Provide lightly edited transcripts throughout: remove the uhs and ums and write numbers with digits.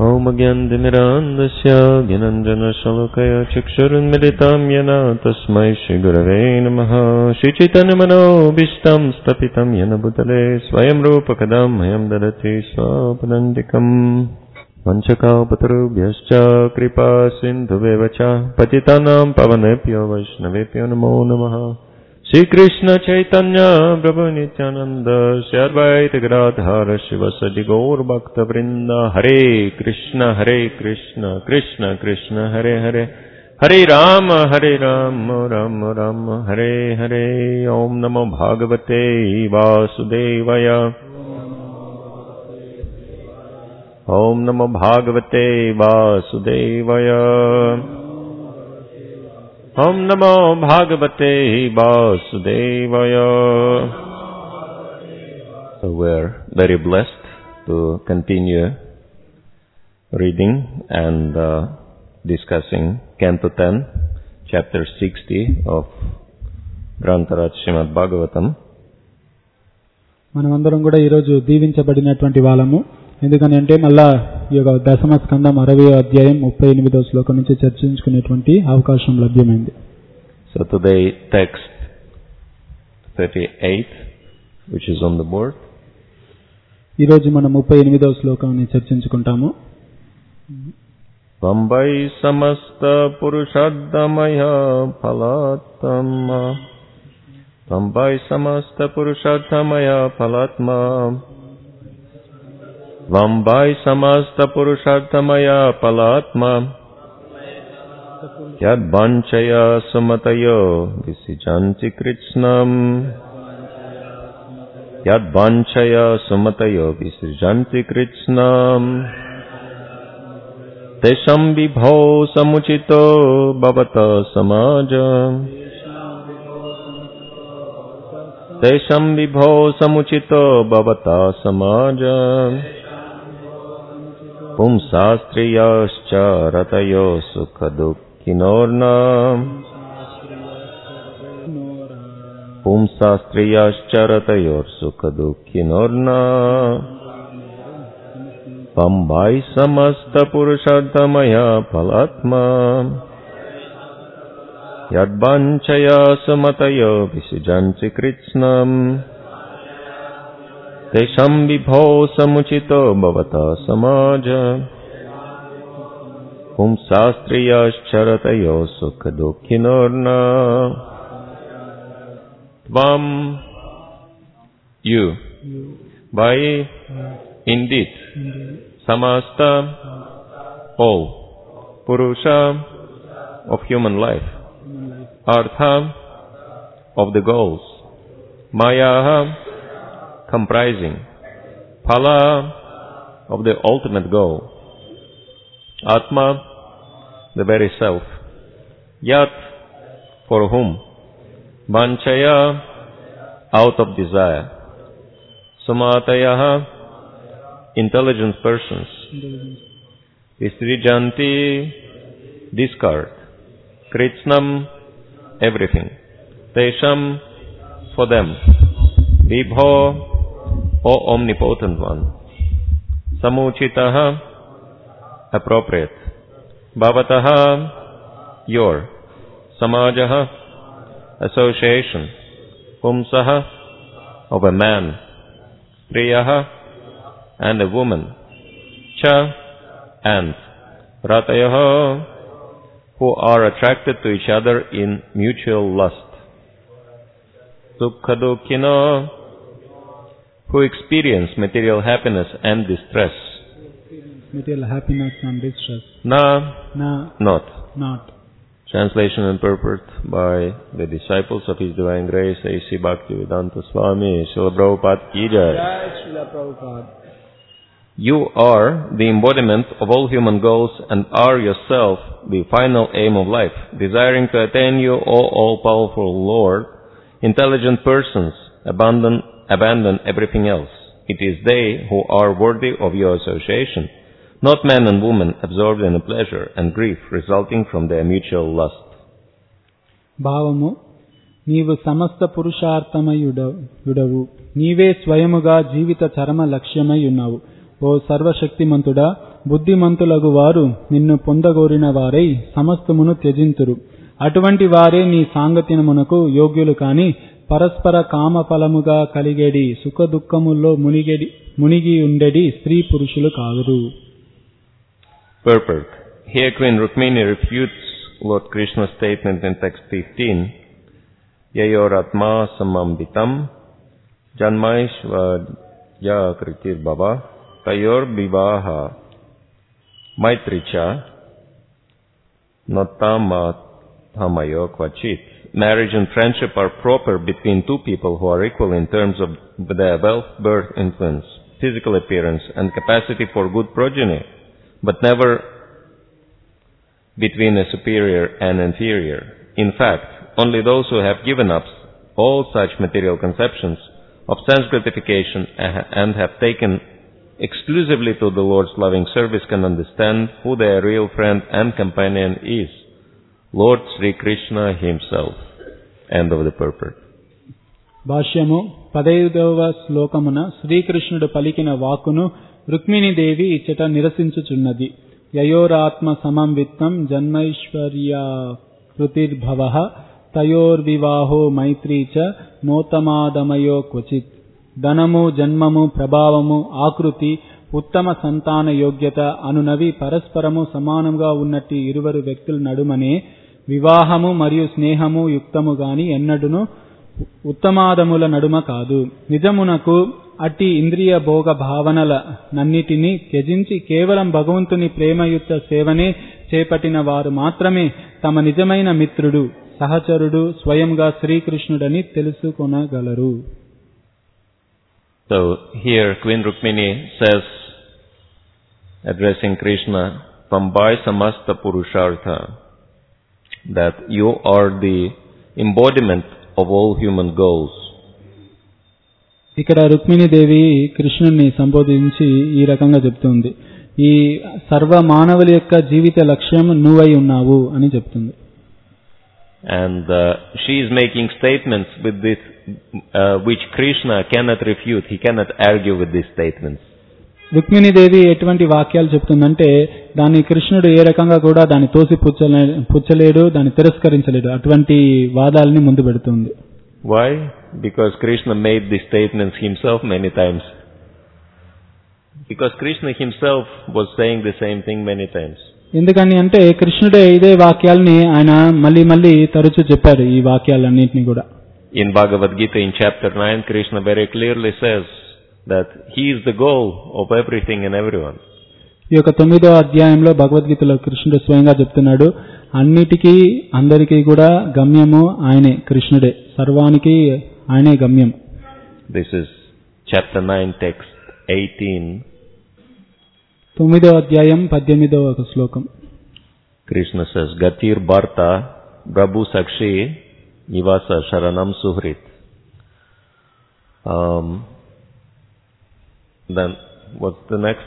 Om Gyantimirandasya Gyananjana-shalakaya Chakshurunmilitam Yana Tasmai Shri Gurave Namaha Shri Chaitanya-manobishtam Stapitam Yana Bhutale Swayam Rupa Kadam Mayam Dadati Swapadandikam Vanchakalpatarubhyascha Kripa Sindhuvevacha Patitanam Pavanebhyo Vaishnavebhyo Namo Namaha Shri Krishna Chaitanya Prabhu Nityananda Shri Advaita Gadadhara Shivasadi Gaur Bhakta Vrinda Hare Krishna Krishna Krishna Hare Hare Hare Rama Rama Rama Hare Hare Om Namo Bhagavate Vasudevaya Om Namo Bhagavate Vasudevaya Om Namo Bhagavate Vasudevaya. So we're very blessed to continue reading and discussing Canto 10, Chapter 60 of Grantaraj Srimad Bhagavatam. మనమందరం కూడా ఈరోజు దీవించబడినటువంటి వాళ్ళము. ఎందుకని అంటే మళ్ళా ఈ యొక్క దశమ స్కందం 60వ అధ్యాయం 38వ శ్లోకం నుంచి చర్చించుకునేటువంటి అవకాశం లభ్యమైంది. So today text 38 which is on the board. ఈరోజు మనం 38వ శ్లోకాన్ని చర్చించుకుంటాము. Vambai samasta purushaddhamaya phalatma Vambai samasta purushaddhamaya phalatma Vambai samasta purusharthamaya palatma Yad vanchaya sumatayo visijanti kritsnam Yad vanchaya sumatayo visijanti kritsnam Tesham vibho samuchito bhavata samaja Tesham vibho samuchito bhavata samaja Pumsastriyascha ratayo sukhadukkhinorna Pumsastriyascha ratayo sukhadukkhinorna Vambai samasta purusharthamaya phalatma Yadvanchaya sumatayo visijanti kritsnam Tesham vibho samuchito bhavata samaja Pumsastriyascha sukhadukkhinorna Tvam you by indeed samasta all purusha of human life artha of the goals maya comprising phala of the ultimate goal atma the very self yat for whom vanchaya out of desire sumataya intelligent persons visrijanti discard kritsnam everything tesham for them vibho O omnipotent one samuchitaha appropriate bhavataha your samajaha association pumsaha of a man striyaha and a woman cha and ratayaha who are attracted to each other in mutual lust sukhadukkina who experience material happiness and distress material happiness and distress na not Translation and purport by the disciples of His Divine Grace, A.C. Bhaktivedanta Swami, Srila Prabhupada Ki Jai. You are the embodiment of all human goals and are yourself the final aim of life. Desiring to attain you, O all-powerful Lord, intelligent persons abandon everything else. It is they who are worthy of your association, not man and woman absorbed in pleasure and grief resulting from their mutual lust. భావము నీవు సమస్త పురుషార్థమయుడవు నీవే స్వయముగా జీవిత చరమ లక్ష్యమై ఉన్నావు. ఓ సర్వశక్తిమంతుడా, బుద్ధిమంతులగు వారు నిన్ను పొందగోరిన వారై సమస్తమును త్యజింతురు. అటువంటి వారే నీ సాంగత్యమునకు యోగ్యులు కాని పరస్పర కామ ఫలముగా కలిగేడి సుఖ దుఃఖముల్లో మునిగి ఉండేడి స్త్రీ పురుషులు కాదురు. Purport. Here Queen Rukmini refutes Lord Krishna's statement in text 15, Yayoratma samambitam janmaishvarya kritir bhava tayor vivaha maitricha nottamathamayo kvachit. Marriage and friendship are proper between two people who are equal in terms of their wealth, birth, influence, physical appearance, and capacity for good progeny, but never between a superior and inferior. In fact, only those who have given up all such material conceptions of sense gratification and have taken exclusively to the Lord's loving service can understand who their real friend and companion is, Lord Sri Krishna himself. End of the purport. భాష్యము 15వ శ్లోకమున శ్రీకృష్ణుడు పలికిన వాక్కును రుక్మిణీదేవి ఇచ్చట నిరసించుచున్నది. యయోరాత్మ సమం జన్మైశ్వర్యా కృతిర్భవః తయోర్వివాహో మైత్రీ చ నోత్తమాదమయో క్వచిత్. ధనము, జన్మము, ప్రభావము, ఆకృతి, ఉత్తమ సంతాన యోగ్యత అనునవి పరస్పరము సమానంగా ఉన్నట్టి ఇరువురు వ్యక్తుల నడుమనే వివాహము మరియు స్నేహము యుక్తము గాని ఎన్నడును ఉత్తమాదముల నడుమ కాదు. నిజమునకు అట్టి ఇంద్రియ భోగ భావనల నన్నిటినీ త్యజించి కేవలం భగవంతుని ప్రేమయుక్త సేవనే చేపట్టిన వారు మాత్రమే తమ నిజమైన మిత్రుడు, సహచరుడు స్వయంగా శ్రీకృష్ణుడని తెలుసుకొనగలరు. So here Queen Rukmini says, addressing Krishna, Tambai samasta purushartha, that you are the embodiment of all human goals. ఇక్కడ రుక్మిణీదేవి కృష్ణుని సంబోధించి ఈ రకంగా చెప్తుంది, ఈ సర్వ మానవుల యొక్క జీవిత లక్ష్యం నువ్వై ఉన్నావు అని చెప్తుంది. And she is making statements with this which Krishna cannot refute. He cannot argue with these statements. Rukmini Devi ఎటువంటి వాక్యాలు చెప్తుందంటే దాన్ని కృష్ణుడు ఏ రకంగా కూడా దాన్ని తోసి పుచ్చలేడు, దాన్ని తిరస్కరించలేడు. అటువంటి వాదాలని ముందు పెడుతుంది. Why? Because Krishna made these statements himself many times. Because Krishna himself was saying the same thing many times. ఎందుకని అంటే కృష్ణుడే ఇదే వాక్యాలని ఆయన మళ్ళీ తరచూ చెప్పారు, ఈ వాక్యాలన్నింటినీ కూడా. In Bhagavad Gita in chapter 9, Krishna very clearly says that he is the goal of everything and everyone. ఈ యొక్క 9వ అధ్యాయంలో భగవద్గీతలో కృష్ణుడు స్వయంగా చెప్తున్నాడు, అన్నిటికీ అందరికీ కూడా గమ్యము ఆయనే, కృష్ణుడే, సర్వానికి ఆయనే గమ్యం. This is chapter 9 text 18. 9వ అధ్యాయం 18వ శ్లోకం. Krishna says, Gatir Bharta Prabhu Sakshi Nivasa Sharanam Suhrit. Then what's the next?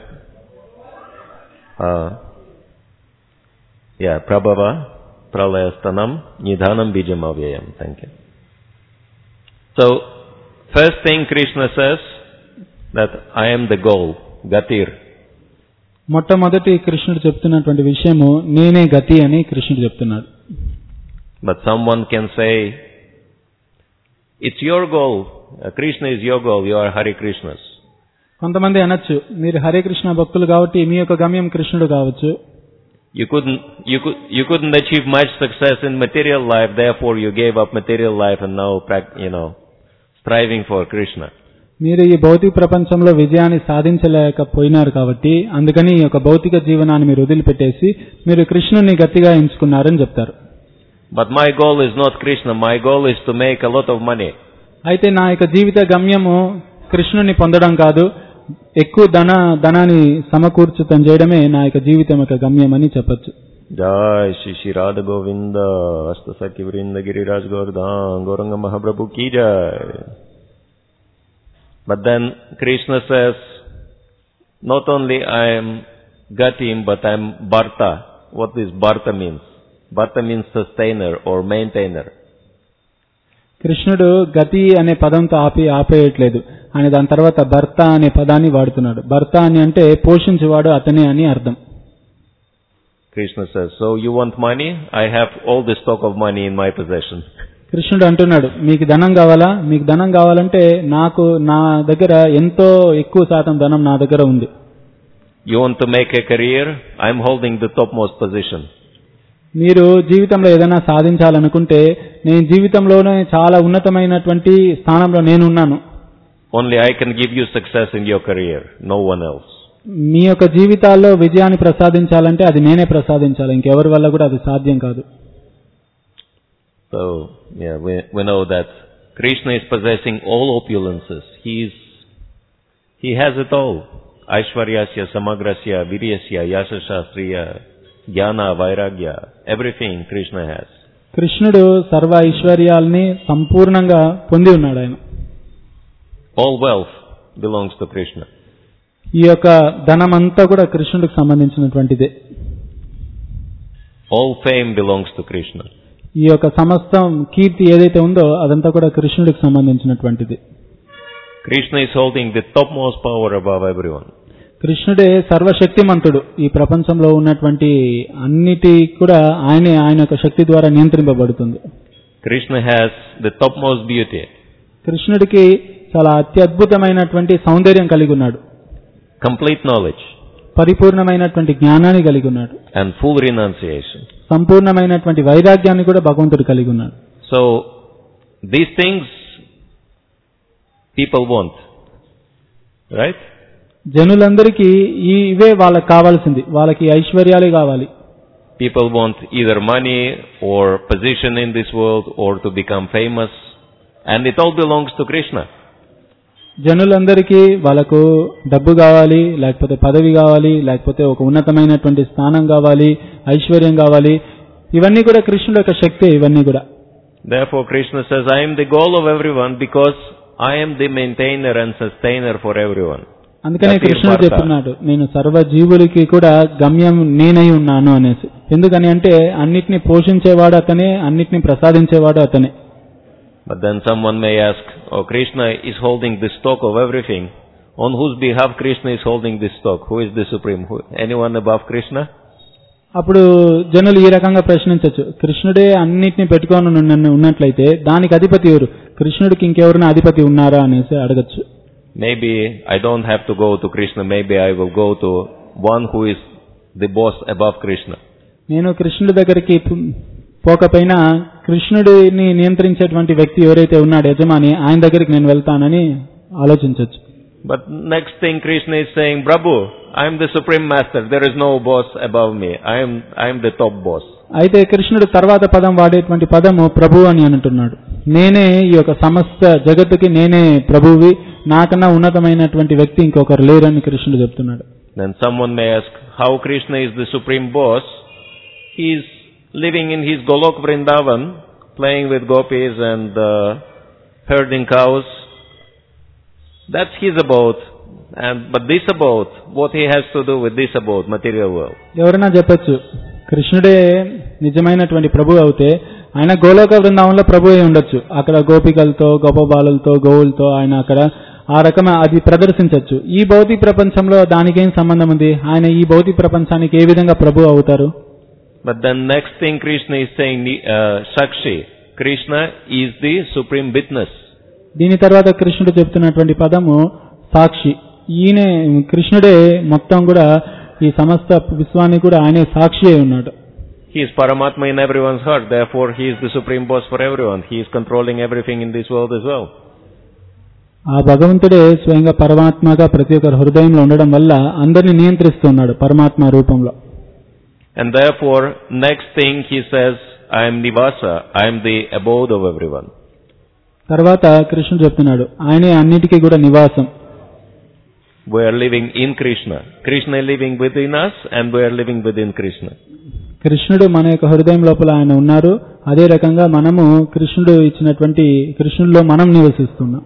Prabhava Pralayastanam Nidhanam Bijam Avyayam. Thank you. So, first thing Krishna says that I am the goal, Gatir. మొట్టమొదటి కృష్ణుడు చెప్తున్నటువంటి విషయము నేనే గతి అని కృష్ణుడు చెప్తున్నాడు. But someone can say, it's your goal, Krishna is your goal, you are Hare Krishnas. కొంతమంది అనొచ్చు, మీరు హరే కృష్ణ భక్తులు కాబట్టి మీ యొక్క గమ్యం కృష్ణుడు కావచ్చు. You couldn't achieve much success in material life, therefore you gave up material life and now striving for Krishna. మీరు ఈ భౌతిక ప్రపంచంలో విజయాన్ని సాధించలేకపోయినారు కాబట్టి అందుకని ఈ యొక్క భౌతిక జీవనాన్ని మీరు వదిలిపెట్టేసి మీరు కృష్ణుని గట్టిగా ఎంచుకున్నారని చెప్తారు. But my goal is not Krishna, my goal is to make a lot of money. అయితే నా యొక్క జీవిత గమ్యము కృష్ణుని పొందడం కాదు, ఎక్కువ ధనాన్ని సమకూర్చుతం చేయడమే నా యొక్క జీవితం యొక్క గమ్యం అని చెప్పొచ్చు. జై శ్రీ శ్రీ రాధ గోవింద అష్ట సఖి వృంద గిరిరాజ్ గోవర్ధన్ గౌరంగ మహాప్రభు కీ జై. But then Krishna says, not only I am Gatim, but I am Bharta. What this Bharta means? Bharta means sustainer or maintainer. కృష్ణుడు గతి అనే పదంతో ఆపేయట్లేదు. ఆయన దాని తర్వాత భర్త అనే పదాన్ని వాడుతున్నాడు. భర్త అని అంటే పోషించేవాడు అతనే అని అర్థం. Krishna says, so you want money? I have all the stock of money in my possession. కృష్ణుడు అంటున్నాడు, మీకు ధనం కావాలా? మీకు ధనం కావాలంటే నా దగ్గర ఎంతో ఎక్కువ శాతం ధనం నా దగ్గర ఉంది. You want to make a career? I'm holding the topmost position. మీరు జీవితంలో ఏదైనా సాధించాలనుకుంటే నేను జీవితంలోనే చాలా ఉన్నతమైనటువంటి స్థానంలో నేను ఉన్నాను. Only I can give you success in your career, no one else. మీ యొక్క జీవితాల్లో విజయాన్ని ప్రసాదించాలంటే అది నేనే ప్రసాదించాలి, ఇంకెవరి వల్ల కూడా అది సాధ్యం కాదు. So, yeah, we know that Krishna is possessing all opulences. He has it all. Aishwaryasya, Samagrasya, Viryasya, Yashashastriya, Jnana, Vairagya, everything Krishna has. కృష్ణుడు సర్వ ఐశ్వర్యాల్ని సంపూర్ణంగా పొంది ఉన్నాడు ఆయన. All wealth belongs to Krishna. ఈ యొక్క ధనమంతా కూడా కృష్ణుడికి సంబంధించినటువంటిదే. All fame belongs to Krishna. ఈ యొక్క సమస్తం కీర్తి ఏదైతే ఉందో అదంతా కూడా కృష్ణుడికి సంబంధించినటువంటిది. Krishna is holding the topmost power above everyone. కృష్ణుడే సర్వశక్తిమంతుడు. ఈ ప్రపంచంలో ఉన్నటువంటి అన్నిటి కూడా ఆయన యొక్క శక్తి ద్వారా నియంత్రింపబడుతుంది. Krishna has the topmost beauty. కృష్ణుడికి చాలా అత్యద్భుతమైనటువంటి సౌందర్యం కలిగి ఉన్నాడు. Complete knowledge. పరిపూర్ణమైనటువంటి జ్ఞానాన్ని కలిగి ఉన్నాడు. And full renunciation. సంపూర్ణమైనటువంటి వైరాగ్యాన్ని కూడా భగవంతుడు కలిగి ఉన్నాడు. So, these things people want. Right? జనులందరికీ ఇవే వాళ్ళకి కావాల్సింది. వాళ్ళకి ఐశ్వర్యాలే కావాలి. People want either money or position in this world or to become famous. And it all belongs to Krishna. జనులందరికీ వాళ్ళకు డబ్బు కావాలి, లేకపోతే పదవి కావాలి, లేకపోతే ఒక ఉన్నతమైనటువంటి స్థానం కావాలి, ఐశ్వర్యం కావాలి. ఇవన్నీ కూడా కృష్ణుడి యొక్క శక్తి. ఇవన్నీ కూడా. Therefore Krishna says, I am the goal of everyone because I am the maintainer and sustainer for everyone. అందుకనే కృష్ణుడు చెప్తున్నాడు, నేను సర్వజీవులకి కూడా గమ్యం నేనై ఉన్నాను అనేసి. ఎందుకని అంటే అన్నిటిని పోషించేవాడు అతనే, అన్నిటిని ప్రసాదించేవాడు అతనే. But then someone may ask, oh, Krishna is holding the stock of everything. On whose behalf Krishna is holding this stock? Who is the supreme? Anyone above Krishna? అప్పుడు జనులు ఈ రకంగా ప్రశ్నించవచ్చు, కృష్ణుడే అన్నిటిని పెట్టుకొని ఉన్నట్లయితే దానికి అధిపతి ఎవరు? కృష్ణుడికి ఇంకెవరైనా అధిపతి ఉన్నారా అనేసి అడగచ్చు. Maybe I don't have to go to Krishna. Maybe I will go to one who is the boss above Krishna. నేను కృష్ణుడి దగ్గరికి పోకపోయినా కృష్ణుడిని నియంత్రించేటువంటి వ్యక్తి ఎవరైతే ఉన్నాడు యజమాని, ఆయన దగ్గరికి నేను వెళ్తానని ఆలోచించవచ్చు. But next thing Krishna is saying, Prabhu, I am the supreme master. There is no boss above me. I am the top boss. అయితే కృష్ణుడు తర్వాత పదం వాడేటువంటి పదము ప్రభు అని అంటున్నాడు. నేనే ఈ యొక్క సమస్త జగత్తుకి నేనే ప్రభువి, నాకన్నా ఉన్నతమైనటువంటి వ్యక్తి ఇంకొకరు లేరని కృష్ణుడు చెప్తున్నాడు. Then someone may ask, how Krishna is the supreme boss? He is living in his Golok Vrindavan, playing with gopis and herding cows. That's his abode. But this abode, what he has to do with this abode, material world? ఎవరైనా చెప్పచ్చు, కృష్ణుడే నిజమైనటువంటి ప్రభు అవుతే ఆయన గోలోక బృందావనంలో ప్రభు అయి ఉండొచ్చు. అక్కడ గోపికలతో, గోపబాలులతో, గోవులతో ఆయన అక్కడ ఆ రకమైన అది ప్రదర్శించవచ్చు. ఈ భౌతిక ప్రపంచంలో దానికేం సంబంధం ఉంది? ఆయన ఈ భౌతిక ప్రపంచానికి ఏ విధంగా ప్రభు అవుతారు? But then next thing Krishna is saying, Sakshi, Krishna is the supreme witness. దీని తర్వాత కృష్ణుడు చెప్తున్నటువంటి పదము సాక్షి. ఈయన కృష్ణుడే మొత్తం కూడా ఈ సమస్త విశ్వాన్ని కూడా ఆయనే సాక్షి అయి ఉన్నాడు. He is Paramatma in everyone's heart. Therefore, he is the supreme boss for everyone. He is controlling everything in this world as well. ఆ భగవంతుడే స్వయంగా పరమాత్మగా ప్రతి ఒక్కరి హృదయంలో ఉండడం వల్ల అందరిని నియంత్రిస్తున్నాడు పరమాత్మ రూపంలో. And therefore, next thing he says, I am Nivasa. I am the abode of everyone. తర్వాత కృష్ణుడు చెప్తున్నాడు, ఆయనే అన్నిటికీ కూడా నివాసం. We are living in Krishna. Krishna is living within us and we are living within Krishna. కృష్ణుడు మన యొక్క హృదయం లోపల ఆయన ఉన్నారు. అదే రకంగా మనము కృష్ణుడు ఇచ్చినటువంటి కృష్ణుడిలో మనం నివసిస్తున్నాం.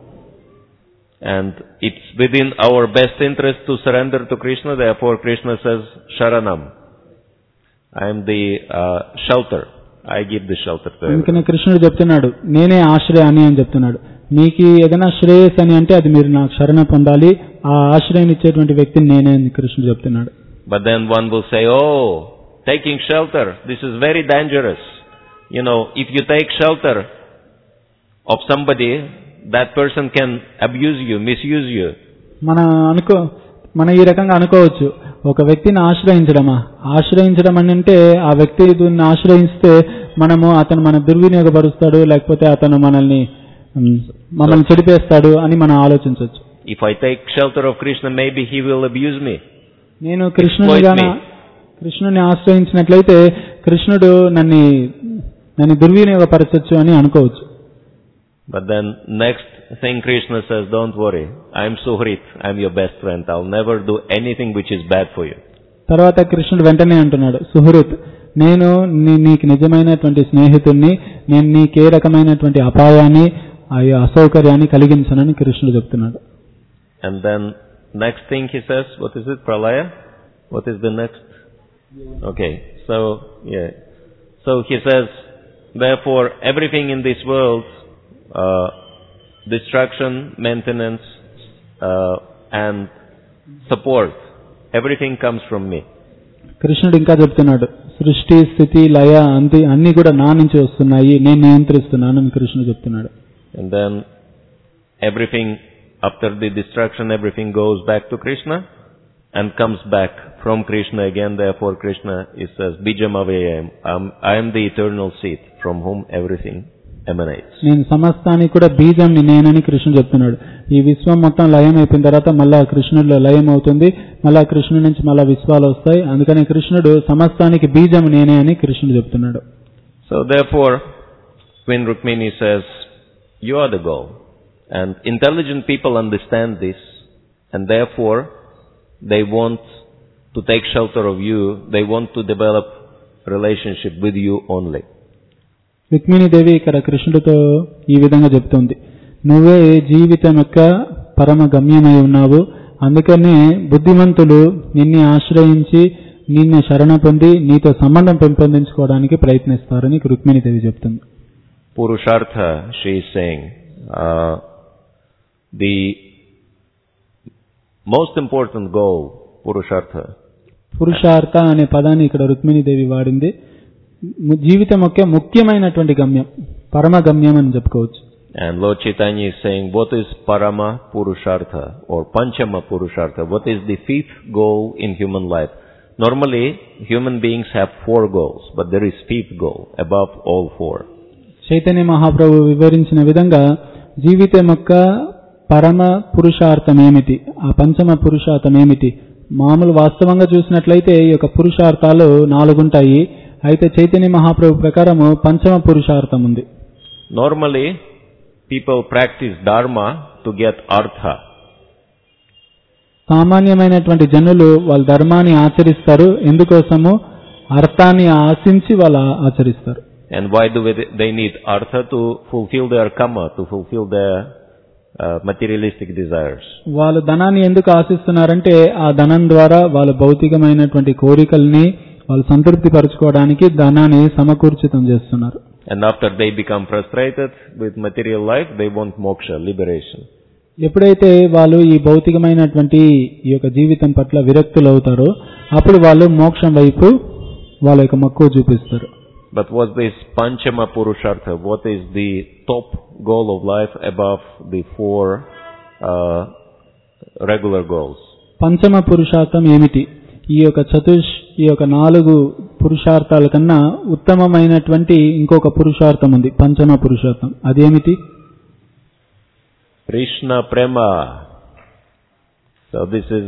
And it's within our best interest to surrender to Krishna. Therefore Krishna says, Sharanam. I am the shelter. I give the shelter to everyone. అందుకనే కృష్ణుడు చెప్తున్నాడు నేనే ఆశ్రయాన్ని అని చెప్తున్నాడు. మీకు ఏదైనా శ్రేయస్ అని అంటే అది మీరు నాకు శరణ పొందాలి, ఆ ఆశ్రయం ఇచ్చేటువంటి వ్యక్తిని నేనే అని కృష్ణుడు చెప్తున్నాడు. But then one will say, oh, taking shelter, this is very dangerous. You know, if you take shelter of somebody, that person can abuse you, misuse you. మన ఈ రకంగా అనుకోవచ్చు, ఒక వ్యక్తిని ఆశ్రయించడం అని అంటే ఆ వ్యక్తి దీన్ని ఆశ్రయిస్తే అతను మన దుర్వినియోగపరుస్తాడు, లేకపోతే అతను మనల్ని చెడిపేస్తాడు అని మనం ఆలోచించవచ్చు. If I take shelter of Krishna, maybe he will abuse me. నేను కృష్ణుని ఆశ్రయించినట్లయితే కృష్ణుడు నన్ను దుర్వినియోగపరచొచ్చు అని అనుకోవచ్చు. But then next thing Krishna says, don't worry, I am Suhrit, I am your best friend, I will never do anything which is bad for you. తర్వాత కృష్ణుడు వెంటనే అంటున్నాడు, సుహృత్, నేను నీకు నిజమైనటువంటి స్నేహితుడిని, నేను నీకే రకమైనటువంటి అపాయాన్ని అసౌకర్యాన్ని కలిగించనని కృష్ణుడు చెప్తున్నాడు. And then next thing he says, what is it, Pralaya? What is the next? Okay, so he says, therefore everything in this world, destruction, maintenance, and support, everything comes from me. కృష్ణుడు ఇంకా చెప్తున్నాడు, సృష్టి, స్థితి, లయ అన్ని కూడా నా నుంచి వస్తున్నాయి, నేను నియంత్రిస్తున్నాను అని కృష్ణుడు చెప్తున్నాడు. And then everything after the destruction, everything goes back to Krishna and comes back from Krishna again. Therefore Krishna says, Bijam Avayam, I am the eternal seed from whom everything emanates. నేను సమస్తానికి కూడా బీజంని నేనని కృష్ణుడు చెప్తున్నాడు. ఈ విశ్వం మొత్తం లయం అయిపోయిన తర్వాత మళ్ళా కృష్ణుడిలో లయం అవుతుంది, మళ్ళా కృష్ణుడి నుంచి మళ్ళా విశ్వాలు వస్తాయి. అందుకని కృష్ణుడు సమస్తానికి బీజం నేనే అని కృష్ణుడు చెప్తున్నాడు. So therefore Queen Rukmini says, you are the goal. And intelligent people understand this, and therefore they want to take shelter of you, they want to develop relationship with you only. Rukmini Devi ఇక్కడ కృష్ణుడితో ఈ విధంగా చెప్తుంది, నువ్వే జీవితం యొక్క పరమ గమ్యమై ఉన్నావు, అందుకనే బుద్ధిమంతులు నిన్ను ఆశ్రయించి నిన్ను శరణ పొంది నీతో సంబంధం పెంపొందించుకోవడానికి ప్రయత్నిస్తారని రుక్మిణీదేవి చెప్తుంది. Purushartha, she is saying, the most important goal, Purushartha. పురుషార్థ అనే పదాన్ని ఇక్కడ రుక్మిణీదేవి వాడింది. జీవితం యొక్క ముఖ్యమైనటువంటి గమ్యం, పరమ గమ్యం అని చెప్పుకోవచ్చు. And Lord Chaitanya is saying, what is Parama Purushartha or Panchama Purushartha? What is the fifth goal in human life? Normally, human beings have 4 goals, but there is fifth goal above all 4. Chaitanya Mahaprabhu వివరించిన విధంగా జీవితం యొక్క పరమ పురుషార్థం ఏమిటి, ఆ పంచమ పురుషార్థం ఏమిటి? మామూలు వాస్తవంగా చూసినట్లయితే ఈ యొక్క పురుషార్థాలు 4 ఉంటాయి. అయితే చైతన్య మహాప్రభు ప్రకారము పంచమ పురుషార్థం ఉంది. Normally, people practice dharma to get artha. సామాన్యమైనటువంటి జనులు వాళ్ళ ధర్మాన్ని ఆచరిస్తారు, ఎందుకోసము అర్థాన్ని ఆశించి వాళ్ళు ఆచరిస్తారు. And why do they need artha? To fulfill their kama, to fulfill their materialistic desires. వాళ్ళు ధనాన్ని ఎందుకు ఆశిస్తున్నారంటే ఆ ధనం ద్వారా వాళ్ళ భౌతికమైనటువంటి కోరికల్ని వాళ్ళు సంతృప్తి పరచుకోవడానికి ధనాన్ని సమకూర్చితం చేస్తున్నారు. And after they become frustrated with material life, they want moksha, liberation. ఎప్పుడైతే వాళ్ళు ఈ భౌతికమైనటువంటి ఈ యొక్క జీవితం పట్ల విరక్తులు అవుతారో అప్పుడు వాళ్ళు మోక్షం వైపు వాళ్ళ యొక్క మక్కువ చూపిస్తారు. But what's this Panchama Purushartha? What is the top goal of life above the 4 regular goals? పంచమ పురుషార్థం ఏమిటి? ఈ యొక్క ఈ యొక్క 4 పురుషార్థాల కన్నా ఉత్తమమైనటువంటి ఇంకొక పురుషార్థం ఉంది, పంచమ పురుషార్థం. అదేమిటి? Krishna Prema. So this is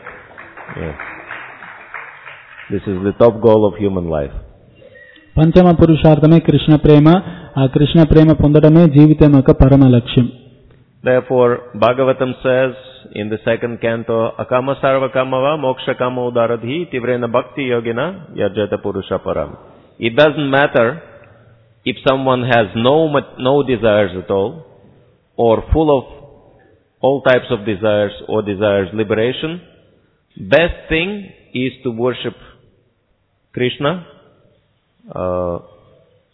the top goal of human life. పంచమ పురుషార్థమే కృష్ణ ప్రేమ. ఆ కృష్ణ ప్రేమ పొందడమే జీవితం యొక్క పరమ లక్ష్యం. Therefore Bhagavatam says in the 2nd canto, akama sarva kamava moksha kama udaradhi tivrena bhakti yogina yajata purusha param. It doesn't matter if someone has no desires at all, or full of all types of desires or desires liberation. Best thing is to worship Krishna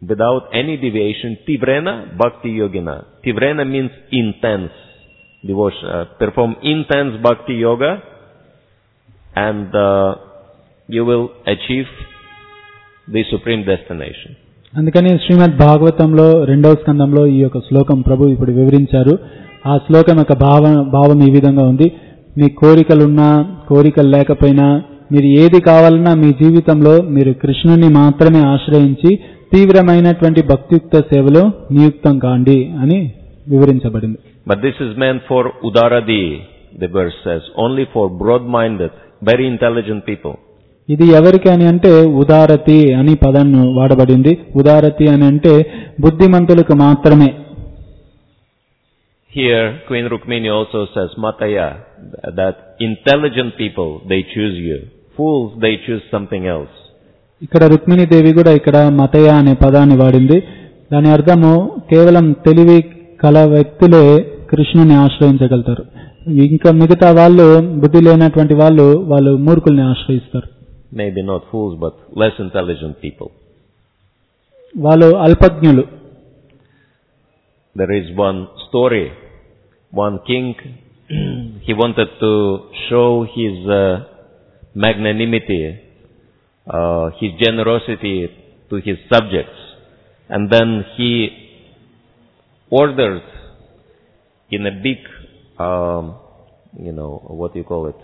without any deviation, Tivrena Bhakti Yogina. Tivrena means intense devotion. Perform intense Bhakti Yoga and you will achieve the supreme destination. అందుకని శ్రీమద్ భాగవతంలో 2వ స్కందంలో ఈ యొక్క శ్లోకం ప్రభు ఇప్పుడు వివరించారు. ఆ శ్లోకం యొక్క భావం ఈ విధంగా ఉంది. మీ కోరికలున్నా కోరికలు లేకపోయినా మీరు ఏది కావాలన్నా మీ జీవితంలో మీరు కృష్ణుని మాత్రమే ఆశ్రయించి తీవ్రమైనటువంటి భక్తియుక్త సేవలో నియుక్తం కాండి అని వివరించబడింది. But this is meant for Udaradi, the verse says, only for broad-minded, very intelligent people. ఇది ఎవరికి అని అంటే ఉదారతి అని పదాన్ని వాడబడింది. ఉదారతి అని అంటే బుద్ధిమంతులకు మాత్రమే. Here Queen Rukmini also says, Mataya, that intelligent people, they choose you. Fools, they choose something else. ఇక్కడ రుక్మిణీ దేవి కూడా ఇక్కడ మతయ అనే పదాన్ని వాడింది. దాని అర్థము కేవలం తెలివి కల వ్యక్తులే కృష్ణుని ఆశ్రయించగలుగుతారు. ఇంకా మిగతా వాళ్ళు బుద్ధి లేనటువంటి వాళ్ళు మూర్ఖుల్ని ఆశ్రయిస్తారు. Maybe not fools, but less intelligent people. వాళ్ళు అల్పజ్ఞులు. There is one story. One king, he wanted to show his magnanimity, his generosity to his subjects. And then he ordered in a big, what you call it,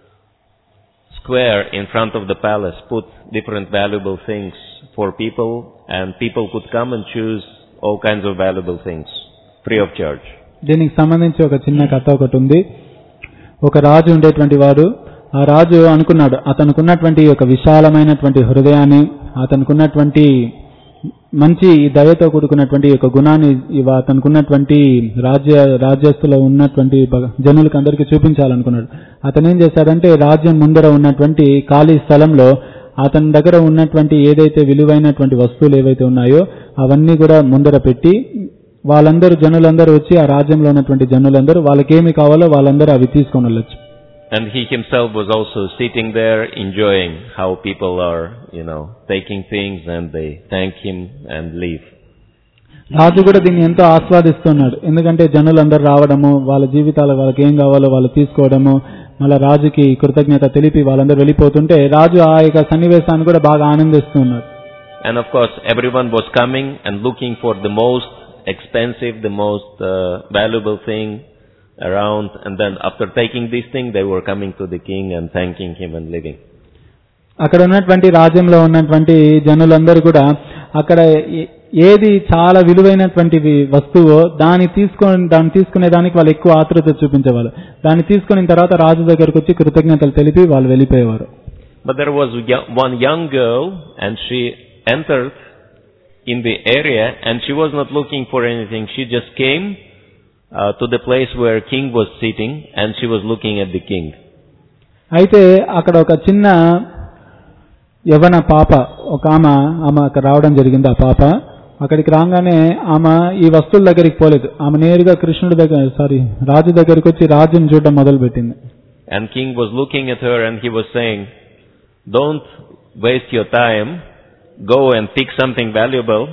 square in front of the palace, put different valuable things for people, and people could come and choose all kinds of valuable things, free of charge. దీనికి సంబంధించి ఒక చిన్న కథ ఒకటి ఉంది. ఒక రాజు ఉండేటువంటి వాడు, ఆ రాజు అనుకున్నాడు అతనుకున్నటువంటి ఒక విశాలమైనటువంటి హృదయాన్ని, అతనుకున్నటువంటి మంచి దయతో కూడుకున్నటువంటి ఒక గుణాన్ని అతనుకున్నటువంటి రాజ్యస్తులో ఉన్నటువంటి జనులకు అందరికీ చూపించాలనుకున్నాడు. అతను ఏం చేశాడంటే రాజ్యం ముందర ఉన్నటువంటి ఖాళీ స్థలంలో అతని దగ్గర ఉన్నటువంటి ఏదైతే విలువైనటువంటి వస్తువులు ఏవైతే ఉన్నాయో అవన్నీ కూడా ముందర పెట్టి జనులందరూ వచ్చి ఆ రాజ్యంలో ఉన్నటువంటి జనులందరూ వాళ్ళకేమి కావాలో వాళ్ళందరూ అవి తీసుకొని వెళ్ళొచ్చు. And he himself was also sitting there enjoying how people are, taking things and they thank him and leave. రాజు కూడా దీన్ని ఎంతో ఆస్వాదిస్తున్నాడు. ఎందుకంటే జనులందరూ రావడము, వాళ్ళ జీవితాలు వాళ్ళకి ఏం కావాలో వాళ్ళు తీసుకోవడము, మళ్ళీ రాజుకి కృతజ్ఞత తెలిపి వాళ్ళందరూ వెళ్ళిపోతుంటే రాజు ఆ యొక్క సన్నివేశాన్ని కూడా బాగా ఆనందిస్తున్నాడు. And of course everyone was coming and looking for the most expensive, the most valuable thing around, and then after taking this thing they were coming to the king and thanking him and leaving. అక్కడ ఉన్నటువంటి రాజ్యంలో ఉన్నటువంటి జనులందరూ కూడా అక్కడ ఏది చాలా విలువైనటువంటి వస్తువో దాన్ని తీసుకునే దానికి వాళ్ళు ఎక్కువ ఆతృత చూపించేవాళ్ళు. దాన్ని తీసుకున్న తర్వాత రాజు దగ్గరకు వచ్చి కృతజ్ఞతలు తెలిపి వాళ్ళు వెళ్ళిపోయేవారు. But there was one young girl and she entered in the area and she was not looking for anything. She just came to the place where king was sitting and she was looking at the king. అయితే అక్కడ ఒక చిన్న యవన పాప ఒక ఆమె అక్కడ రావడం జరిగింది. ఆ పాప అక్కడికి రాగానే ఆమె ఈ వస్తువుల దగ్గరికి పోలేదు. ఆమె నేరుగా రాజు దగ్గరికి వచ్చి రాజుని చూడడం మొదలు పెట్టింది. And king was looking at her and he was saying, don't waste your time, go and pick something valuable.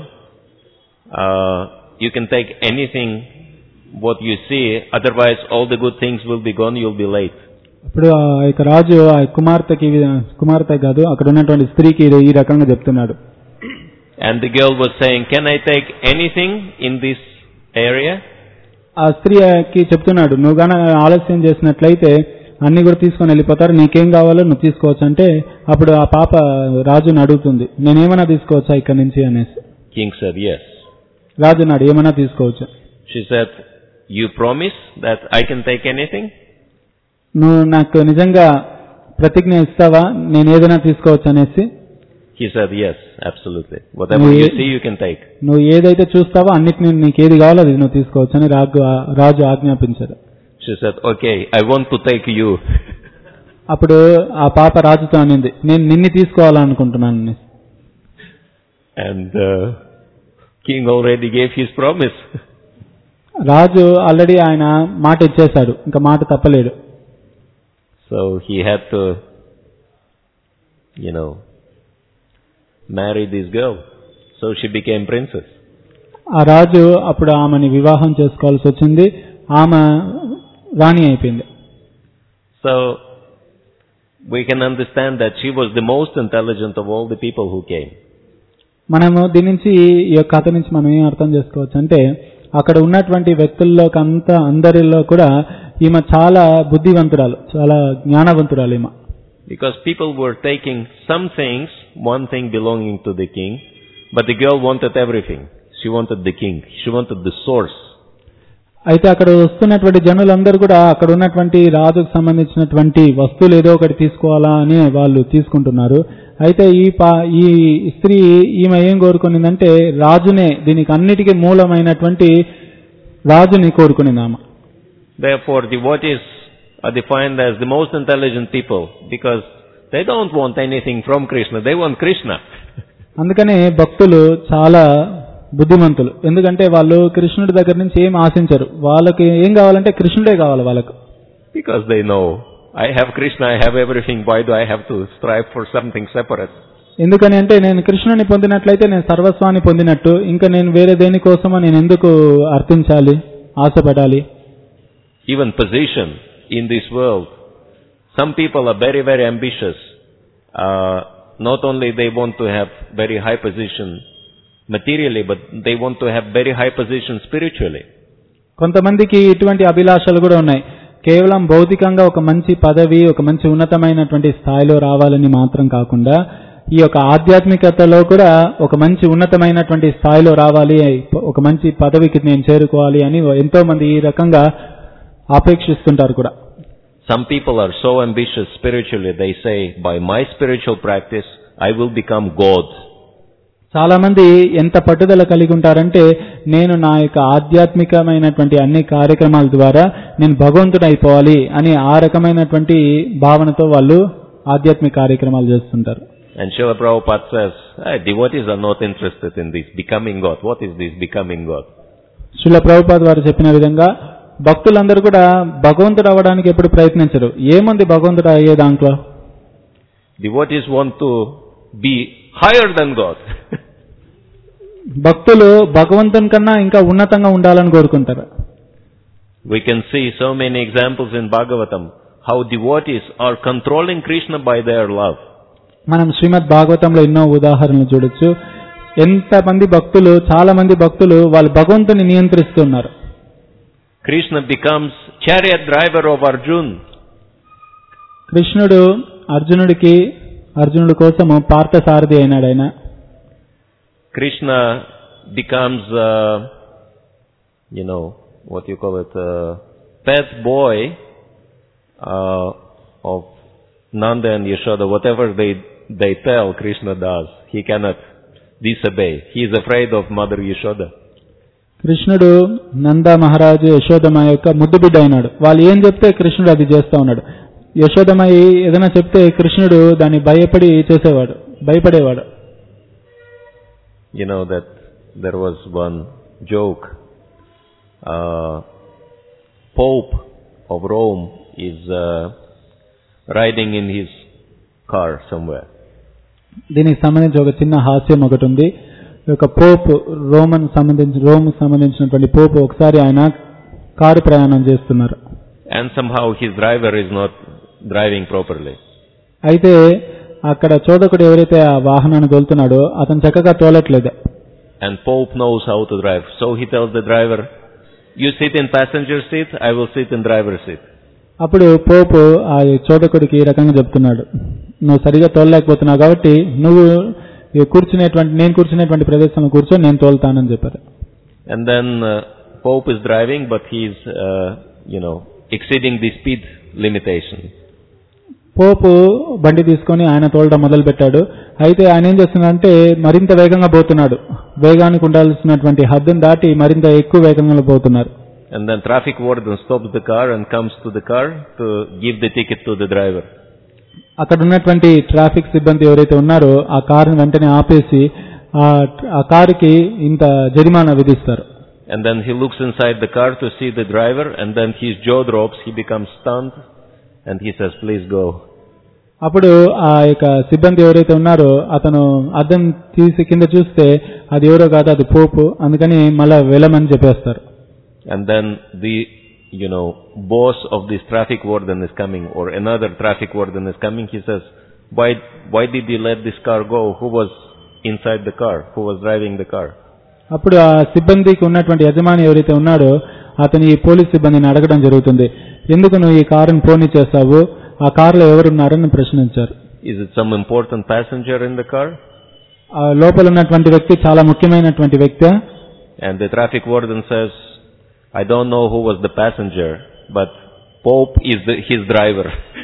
You can take anything what you see, otherwise all the good things will be gone, you'll be late. ఇప్పుడు ఆ యొక్క రాజు ఆ కుమార్తె కాదు అక్కడ ఉన్నటువంటి స్త్రీకి ఈ రకంగా చెప్తున్నాడు. And the girl was saying, can I take anything in this area? ఆ స్త్రీకి చెప్తున్నాడు, నువ్వు గాన ఆలస్యం చేసినట్లయితే అన్ని కూడా తీసుకొని వెళ్ళిపోతారు, నీకేం కావాలో నువ్వు తీసుకోవచ్చు అంటే అప్పుడు ఆ పాప రాజుని అడుగుతుంది, నేనేమన్నా తీసుకోవచ్చా ఇక్కడ నుంచి అనేసి. King said yes. రాజు నాడు ఏమన్నా తీసుకోవచ్చు. She said, you promise that I can take anything? నువ్వు నాకు నిజంగా ప్రతిజ్ఞ ఇస్తావా నేను ఏదైనా తీసుకోవచ్చు అనేసి. He said yes, absolutely. Whatever you see you can take. నువ్వు ఏదైతే చూస్తావో అన్నిటిని నీకు ఏది కావాలో అది నువ్వు తీసుకోవచ్చు అని రాజు ఆజ్ఞాపించారు. She said, okay, I want to take you. అప్పుడు ఆ పాప రాజుతో అనింది, నేను నిన్ను తీసుకోవాలనుకుంటున్నాను. And king already gave his promise. రాజు ఆల్రెడీ ఆయన మాట ఇచ్చేశాడు, ఇంకా మాట తప్పలేడు. So he had to, marry this girl. So she became princess. ఆ రాజు అప్పుడు ఆమెని వివాహం చేసుకోవాల్సి వచ్చింది. ఆమె రాణి అయిపోయింది. So we can understand that she was the most intelligent of all the people who came. మనము దీని నుంచి ఈ యొక్క కథ నుంచి మనం ఏం అర్థం చేసుకోవచ్చు అంటే, అక్కడ ఉన్నటువంటి వ్యక్తుల్లో అందరిలో కూడా ఈమె చాలా బుద్ధివంతురాలు, చాలా జ్ఞానవంతురాలు ఈమె. Because people were taking some things, one thing belonging to the king, but the girl wanted everything. She wanted the king. She wanted the source. అయితే అక్కడ వస్తున్నటువంటి జనులందరూ కూడా అక్కడ ఉన్నటువంటి రాజుకు సంబంధించినటువంటి వస్తువులు ఏదో ఒకటి తీసుకోవాలా అని వాళ్ళు తీసుకుంటున్నారు. అయితే ఈ స్త్రీ ఈమె ఏం కోరుకునిందంటే రాజునే, దీనికి అన్నిటికీ మూలమైనటువంటి రాజుని కోరుకునింది ఆమె. Therefore, devotees are defined as the most intelligent people because they don't want anything from Krishna. They want Krishna. అందుకనే భక్తులు చాలా బుద్ధిమంతులు. ఎందుకంటే వాళ్ళు కృష్ణుడి దగ్గర నుంచి ఏం ఆశించరు. వాళ్ళకి ఏం కావాలంటే కృష్ణుడే కావాలి వాళ్ళకు. Because they know, I have Krishna, I have everything. Why do I have to strive for something separate? ఎందుకని అంటే నేను కృష్ణుని పొందినట్లయితే నేను సర్వస్వాన్ని పొందినట్టు, ఇంకా నేను వేరే దేనికోసమో నేను ఎందుకు అర్థించాలి, ఆశపడాలి. Even position in this world, some people are very, very ambitious. Not only they want to have very high position materially, but they want to have very high position spiritually. కొంతమందికి ఇటువంటి అభిలాషలు కూడా ఉన్నాయి. కేవలం భౌతికంగా ఒక మంచి పదవి, ఒక మంచి ఉన్నతమైనటువంటి స్థాయిలో రావాలని మాత్రం కాకుండా ఈ యొక్క ఆధ్యాత్మికతలో కూడా ఒక మంచి ఉన్నతమైనటువంటి స్థాయిలో రావాలి, ఒక మంచి పదవికి నేను చేరుకోవాలి అని ఎంతో మంది ఈ రకంగా ఆపేక్షిస్తుంటారు కూడా. Some people are so ambitious spiritually, they say, by my spiritual practice, I will become God. చాలా మంది ఎంత పట్టుదల కలిగి ఉంటారంటే నేను నా యొక్క ఆధ్యాత్మికమైనటువంటి అన్ని కార్యక్రమాల ద్వారా నేను భగవంతుడు అయిపోవాలి అని ఆ రకమైనటువంటి భావనతో వాళ్ళు ఆధ్యాత్మిక కార్యక్రమాలు చేస్తుంటారు. And Srila Prabhupada says, devotees are not interested in this becoming God. What is this becoming God? Srila Prabhupada వారు చెప్పిన విధంగా భక్తులందరూ కూడా భగవంతుడు అవ్వడానికి ఎప్పుడు ప్రయత్నించరు. ఏముంది భగవంతుడు అయ్యే దాంట్లో? Devotees want to be higher than God. భక్తులు భగవంతుని కన్నా ఇంకా ఉన్నతంగా ఉండాలని కోరుకుంటారు. We can see so many examples in Bhagavatam how devotees are controlling Krishna by their love. మనం శ్రీమద్ భాగవతంలో ఎన్నో ఉదాహరణలు చూడొచ్చు. ఎంతమంది భక్తులు, చాలా మంది భక్తులు వాళ్ళు భగవంతుని నియంత్రిస్తున్నారు. Krishna becomes chariot driver of Arjuna. కృష్ణుడు అర్జునుడి కోసము పార్థసారథి అయినాడు. ఆయన Krishna becomes what you call it, pet boy of Nanda and Yashoda. Whatever they tell, Krishna does. He cannot disobey. He is afraid of Mother Yashoda. కృష్ణుడు నంద మహారాజు యశోదమ్మ యొక్క ముద్దు బిడ్డ అయినాడు. వాళ్ళు ఏం చెప్తే కృష్ణుడు అది చేస్తా ఉన్నాడు. యశోదమ్మ ఏదైనా చెప్తే కృష్ణుడు దాన్ని భయపడేవాడు. You know that there was one joke. Pope of Rome is riding in his car somewhere. దీనికి సంబంధించి ఒక చిన్న హాస్యం ఒకటి ఉంది. ఒక పోప్ రోమ్ సంబంధించినటువంటి పోప్ ఒకసారి ఆయన కారు ప్రయాణం చేస్తున్నారు. And somehow his driver is not driving properly. అయితే అక్కడ చోదకుడు ఎవరైతే ఆ వాహనాన్ని తోలుతున్నాడో అతను చక్కగా తోలట్లేదు. And Pope knows how to drive. So he tells the driver, you sit in passenger seat, I will sit in driver seat. అప్పుడు పోపు ఆ చోదకుడికి ఈ రకంగా చెప్తున్నాడు, నువ్వు సరిగా తోలలేకపోతున్నావు కాబట్టి నువ్వు నేను కూర్చునేటువంటి ప్రదేశంలో కూర్చొని నేను తోలుతానని చెప్పారు. And then Pope is driving, but he is exceeding the speed limitation. పోపు బండి తీసుకొని ఆయన తోలడం మొదలు పెట్టాడు. అయితే ఆయన ఏం చేస్తున్నాడంటే మరింత వేగంగా పోతున్నాడు. వేగానికి ఉండాల్సినటువంటి హద్దును దాటి మరింత ఎక్కువ వేగంగా పోతున్నారు. And then traffic warden stops the car and comes to the car to give the ticket to the driver. అక్కడ ఉన్నటువంటి ట్రాఫిక్ సిబ్బంది ఎవరైతే ఉన్నారో ఆ కారుని వెంటనే ఆపేసి ఆ కారుకి ఇంత జరిమానా విధిస్తారు. And then he looks inside the car to see the driver, and then his jaw drops, he becomes stunned, and he says, please go. అప్పుడు ఆ యొక్క సిబ్బంది ఎవరైతే ఉన్నారో అతను అద్దం తీసి కింద చూస్తే అది ఎవరో కాదు, అది పోపు, అందుకని మళ్ళా వెళ్ళమని చెప్పేస్తారు. And then the, boss of this traffic warden is coming, or another traffic warden is coming. He says, why did you let this car go? Who was inside the car? Who was driving the car? అప్పుడు ఆ సిబ్బందికి ఉన్నటువంటి యజమాని ఎవరైతే ఉన్నాడో అతను ఈ police సిబ్బందిని అడగడం జరుగుతుంది, ఎందుకు నువ్వు ఈ కారుని పోనీ చేస్తావు, ఆ కారులో ఎవరున్నారని ప్రశ్నించారు. Is it some important passenger in the car? ఆ లోపల ఉన్నటువంటి వ్యక్తి చాలా ముఖ్యమైనటువంటి వ్యక్తి. And the traffic warden says, I don't know who was the passenger, but Pope is his driver.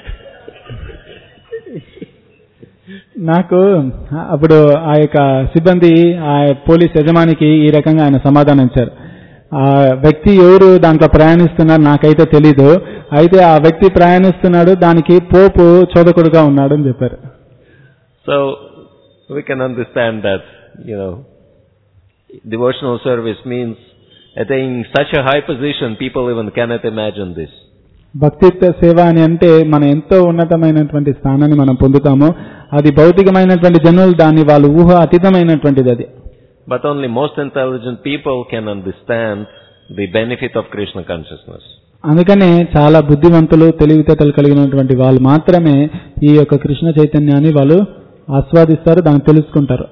నాకు అప్పుడు ఆ యొక్క సిబ్బంది ఆ పోలీస్ యజమానికి ఈ రకంగా ఆయన సమాధానం ఇచ్చారు, ఆ వ్యక్తి ఎవరు దాంట్లో ప్రయాణిస్తున్నారు నాకైతే తెలీదు, అయితే ఆ వ్యక్తి ప్రయాణిస్తున్నాడు, దానికి పోపు చోదకుడుగా ఉన్నాడు అని చెప్పారు. So we can understand that, devotional service means attaining such a high position, people even cannot imagine this. భక్తిత్వ సేవ అని అంటే మనం ఎంతో ఉన్నతమైనటువంటి స్థానాన్ని మనం పొందుతాము, అది భౌతికమైనటువంటి జనులు దాన్ని వాళ్ళు ఊహ అతీతమైనటువంటిది అది. But only most intelligent people can understand the benefit of Krishna consciousness. అందుకనే చాలా బుద్ధివంతులు తెలివితేటలు కలిగినటువంటి వాళ్ళు మాత్రమే ఈ యొక్క కృష్ణ చైతన్యాన్ని వాళ్ళు ఆస్వాదిస్తారు, దాన్ని తెలుసుకుంటారు.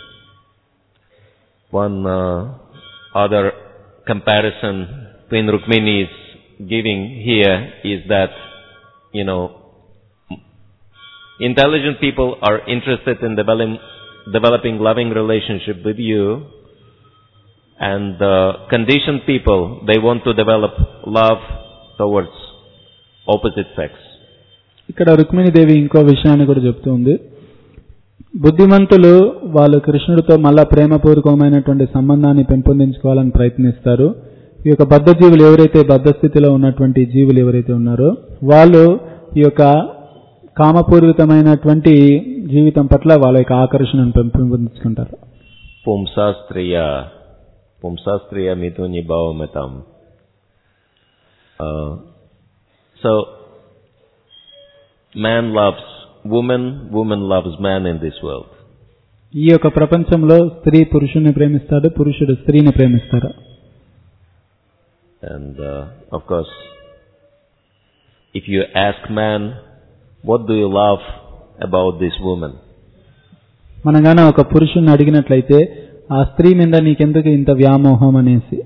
One other comparison between Rukmini is giving here is that, intelligent people are interested in developing loving relationship with you, and conditioned people, they want to develop love towards opposite sex. ఇక్కడ రుక్మిణీ దేవి ఇంకో విషయాన్ని కూడా చెప్తుంది, బుద్ధిమంతులు వాళ్ళు కృష్ణుడితో మళ్ళా ప్రేమపూర్వకమైనటువంటి సంబంధాన్ని పెంపొందించుకోవాలని ప్రయత్నిస్తారు. ఈ యొక్క బద్ధ జీవులు ఎవరైతే బద్ధ స్థితిలో ఉన్నటువంటి జీవులు ఎవరైతే ఉన్నారో వాళ్ళు ఈ యొక్క కామపూరితమైనటువంటి జీవితం పట్ల వాళ్ళ యొక్క ఆకర్షణను పెంపొందించుకుంటారు. పుంసాస్త్రియ మిథుని భావమతం. So man loves woman, woman loves man in this world. ఈ యొక్క ప్రపంచంలో స్త్రీ పురుషుని ప్రేమిస్తాడు, పురుషుడు స్త్రీని ప్రేమిస్తాడు. And of course, if you ask man, what do you love about this woman? మనం గాన ఒక పురుషుని అడిగినట్లయితే ఆ స్త్రీ మీద నీకెందుకు ఇంత వ్యామోహం అనేసి,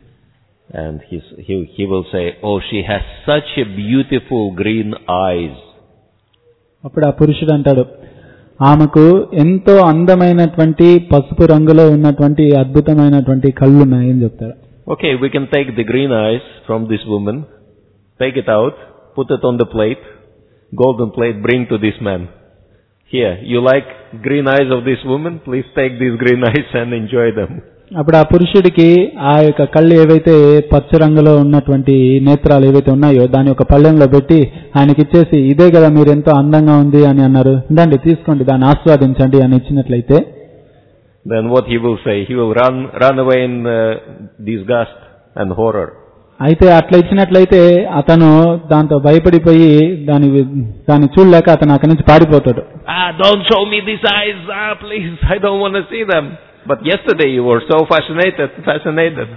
and he will say, oh, she has such a beautiful green eyes. అప్పుడు ఆ పురుషుడు అంటాడు, ఆమెకు ఎంతో అందమైనటువంటి పసుపు రంగులో ఉన్నటువంటి అద్భుతమైనటువంటి కళ్ళు ఉన్నాయని చెప్తాడు. Okay, we can take the green eyes from this woman, take it out, put it on the plate, golden plate, bring to this man. Here, you like green eyes of this woman? Please take these green eyes and enjoy them. అప్పుడు ఆ పురుషుడికి ఆ యొక్క కళ్ళు ఏవైతే పచ్చ రంగులో ఉన్నటువంటి నేత్రాలు ఏవైతే ఉన్నాయో దాని ఒక పళ్ళెంలో పెట్టి ఆయనకి ఇచ్చేసి, ఇదే కదా మీరు ఎంతో అందంగా ఉంది అని అన్నారు, ఇందండి తీసుకోండి, దాన్ని ఆస్వాదించండి అని ఇచ్చినట్లయితే, then what he will say? He will run away in disgust and horror. అయితే అట్లా ఇచ్చినట్లయితే అతను దాంతో భయపడిపోయి దాన్ని చూడలేక అతను అక్కడి నుంచి పారిపోతాడు. Don't show me these eyes, please, I don't want to see them. But yesterday you were so fascinated.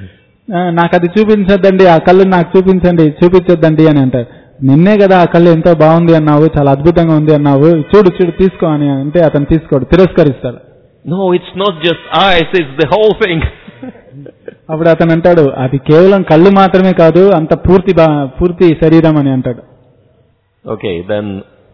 నాకు అది చూపించద్దండి, ఆ కళ్ళు నాకు చూపించొద్దండి అని అంటారు. నిన్నే కదా ఆ కళ్ళు ఎంతో బాగుంది అన్నావు, చాలా అద్భుతంగా ఉంది అన్నావు, చూడు తీసుకో అని అంటే అతను తీసుకోడు, తిరస్కరిస్తాడు. No, it's not just eyes, it's the whole thing. అప్పుడు అతను అంటాడు, అది కేవలం కళ్ళు మాత్రమే కాదు, అంత పూర్తి శరీరం అని అంటాడు. Okay, then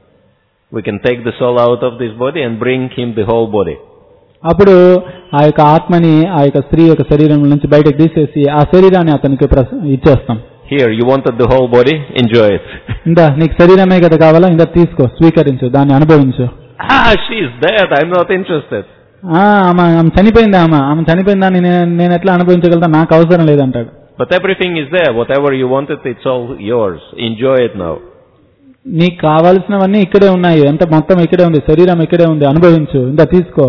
we can take the soul out of this body and bring him the whole body. అప్పుడు ఆ యొక్క ఆత్మని ఆ యొక్క స్త్రీ యొక్క శరీరం నుంచి బయటకు తీసేసి ఆ శరీరాన్ని అతనికి ఇచ్చేస్తాం. Here, you wanted the whole body, enjoy it. ఇందా నీకు శరీరమే కదా కావాలా, ఇందా తీసుకో, స్వీకరించు, దాన్ని అనుభవించు. She is dead, I'm not interested. ఆమె చనిపోయిందా, ఆమె చనిపోయిందాన్ని నేను ఎట్లా అనుభవించగలుగుతా, నాకు అవసరం లేదంటాడు. But everything is there, whatever you wanted, it's all yours, enjoy it now. నీకు కావాల్సినవన్నీ ఇక్కడే ఉన్నాయి, అంత మొత్తం ఇక్కడే ఉంది, శరీరం ఇక్కడే ఉంది, అనుభవించు, ఇందా తీసుకో.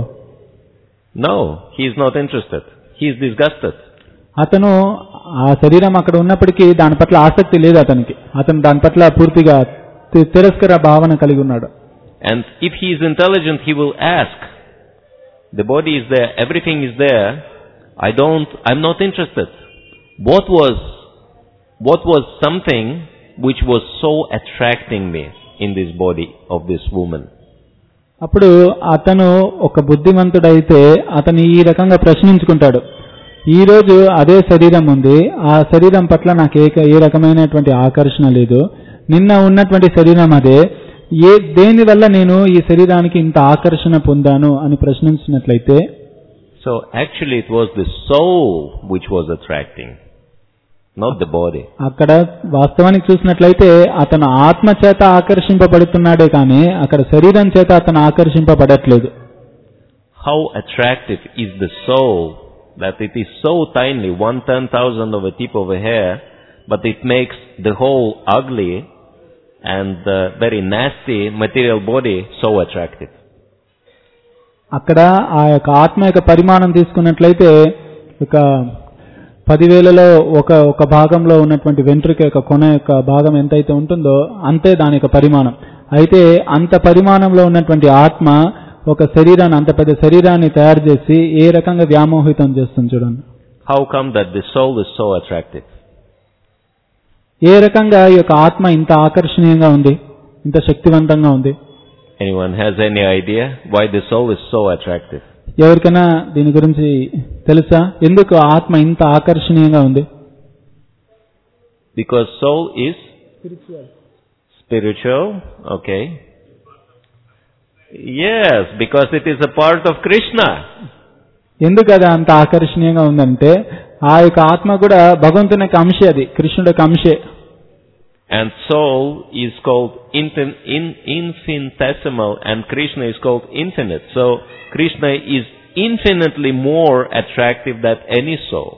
No, he is not interested. He is disgusted. అతను ఆ శరీరం అక్కడ ఉన్నప్పటికీ దాని పట్ల ఆసక్తి లేదు అతనికి, అతను దాని పట్ల పూర్తిగా తిరస్కార భావన కలిగి ఉన్నాడు. And if he is intelligent, he will ask. The body is there, everything is there. I'm not interested. What was something which was so attracting me in this body of this woman? అప్పుడు అతను ఒక బుద్ధిమంతుడైతే అతను ఈ రకంగా ప్రశ్నించుకుంటాడు. ఈ రోజు అదే శరీరం ఉంది, ఆ శరీరం పట్ల నాకు ఏ రకమైనటువంటి ఆకర్షణ లేదు. నిన్న ఉన్నటువంటి శరీరం అదే, దేని వల్ల నేను ఈ శరీరానికి ఇంత ఆకర్షణ పొందాను అని ప్రశ్నించినట్లయితే, so actually it was the soul which was attracting, not the body. అక్కడ వాస్తవానికి చూసినట్లయితే అతను ఆత్మ చేత ఆకర్షింపబడుతున్నాడే కానీ అక్కడ శరీరం చేత అతను ఆకర్షింపబడట్లేదు. How attractive is the soul that it is so tiny, 1/10,000 of a tip of a hair, but it makes the whole ugly and very nasty material body so attractive. అక్కడ ఆ యొక్క ఆత్మ యొక్క పరిమాణం తీసుకున్నట్లయితే ఒక 10,000లో ఒక భాగంలో ఉన్నటువంటి వెంట్రుక యొక్క కొన యొక్క భాగం ఎంతైతే ఉంటుందో అంతే దాని యొక్క పరిమాణం. అయితే అంత పరిమాణంలో ఉన్నటువంటి ఆత్మ ఒక శరీరాన్ని, అంత పెద్ద శరీరాన్ని తయారు చేసి ఏ రకంగా వ్యామోహితం చేస్తుంది చూడండి. How come that the soul is so attractive? ఏ రకంగా ఈ యొక్క ఆత్మ ఇంత ఆకర్షణీయంగా ఉంది, ఇంత శక్తివంతంగా ఉంది? Anyone has any idea why the soul is so attractive? ఎవరికైనా దీని గురించి తెలుసా, ఎందుకు ఆత్మ ఇంత ఆకర్షణీయంగా ఉంది? Because soul is spiritual. Okay. Yes, because it is a part of Krishna. ఎందుకు అది అంత ఆకర్షణీయంగా ఉందంటే ఆ యొక్క ఆత్మ కూడా భగవంతుని యొక్క అంశే, అది కృష్ణుడి యొక్క అంశే. And soul is called infinitesimal and Krishna is called infinite. So Krishna is infinitely more attractive than any soul.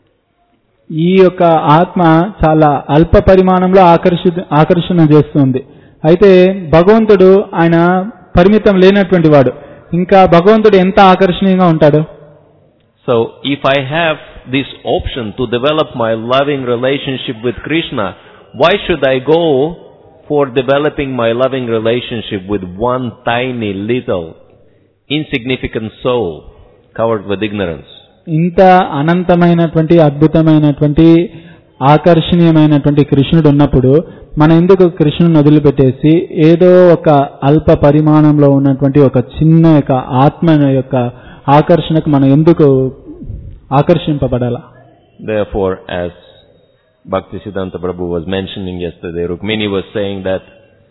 ఈ యొక్క ఆత్మ చాలా అల్ప పరిమాణంలో ఆకర్షణ చేస్తుంది. అయితే భగవంతుడు ఆయన పరిమితం లేనటువంటి వాడు. ఇంకా భగవంతుడు ఎంత ఆకర్షణీయంగా ఉంటాడు? So if I have this option to develop my loving relationship with Krishna, why should I go for developing my loving relationship with one tiny little insignificant soul covered with ignorance? ఇంత అనంతమైనటువంటి అద్భుతమైనటువంటి ఆకర్షణీయమైనటువంటి కృష్ణుడు ఉన్నప్పుడు మనం ఎందుకు కృష్ణుని వదిలిపెట్టేసి ఏదో ఒక అల్ప పరిమాణంలో ఉన్నటువంటి ఒక చిన్న యొక్క ఆత్మ యొక్క ఆకర్షణకు మనం ఎందుకు ఆకర్షింపబడాలా? Therefore, as Bhaktisiddhanta Prabhu was mentioning yesterday, Rukmini was saying that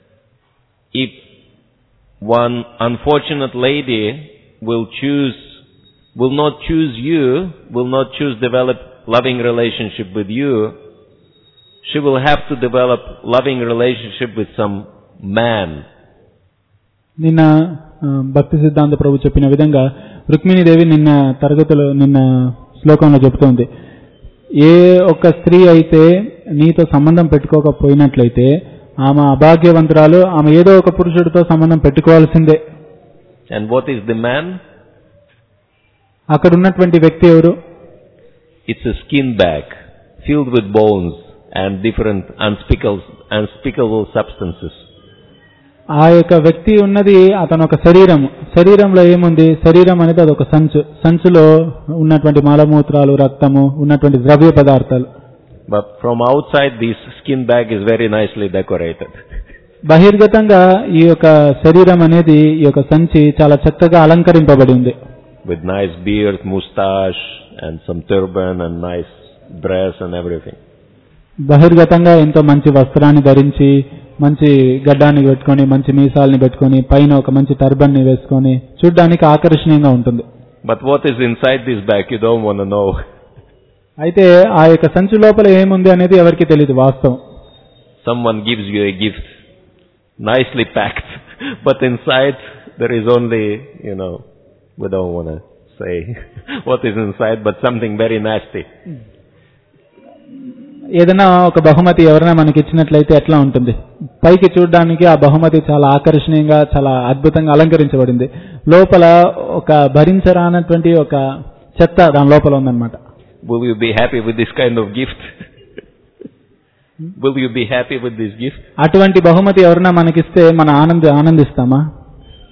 if one unfortunate lady will not choose develop loving relationship with you, she will have to develop loving relationship with some man. నిన్న భక్తి సిద్ధాంత ప్రభు చెప్పిన విధంగా రుక్మిణీదేవి నిన్న శ్లోకంలో చెప్తోంది, ఏ ఒక్క స్త్రీ అయితే నీతో సంబంధం పెట్టుకోకపోయినట్లయితే ఆమె అభాగ్యవంతురాలు, ఆమె ఏదో ఒక పురుషుడితో సంబంధం పెట్టుకోవాల్సిందే. And what is the man? అక్కడ ఉన్నటువంటి వ్యక్తి ఎవరు? It's a skin bag filled with bones and different unspeakable substances. ఆ యొక్క వ్యక్తి ఉన్నది అతను ఒక శరీరంలో ఏముంది? శరీరం అనేది అదొక సంచులో ఉన్నటువంటి మలమూత్రాలు, రక్తము, ఉన్నటువంటి ద్రవ్య పదార్థాలు. But from outside this skin bag is very nicely decorated. బహిర్గతంగా ఈ యొక్క శరీరం అనేది, ఈ యొక్క సంచి చాలా చక్కగా అలంకరింపబడి ఉంది. With nice beard, mustache and some turban and nice dress and everything. బహిర్గతంగా ఎంతో మంచి వస్త్రాన్ని ధరించి, మంచి గడ్డాన్ని పెట్టుకొని, మంచి మీసాలని పెట్టుకొని, పైన ఒక మంచి టర్బన్ ని వేసుకొని చూడ్డానికి ఆకర్షణీయంగా ఉంటుంది. But what is inside this bag you don't want to know. అయితే ఆ యొక్క సంచి లోపల ఏముంది అనేది ఎవరికి తెలియదు వాస్తవం. Someone gives you a gift nicely packed, but inside there is only, we don't want to say what is inside, but something very nasty. ఏదైనా ఒక బహుమతి ఎవరైనా మనకి ఇచ్చినట్లయితే ఎట్లా ఉంటుంది? పైకి చూడడానికి ఆ బహుమతి చాలా ఆకర్షణీయంగా, చాలా అద్భుతంగా అలంకరించబడింది. లోపల ఒక భరించరానటువంటి ఒక చెత్త దాని లోపల ఉందన్నమాట. Will you be happy with this kind of gift? Will you be happy with this gift? అటువంటి బహుమతి ఎవరైనా మనకిస్తే మనం ఆనందిస్తామా?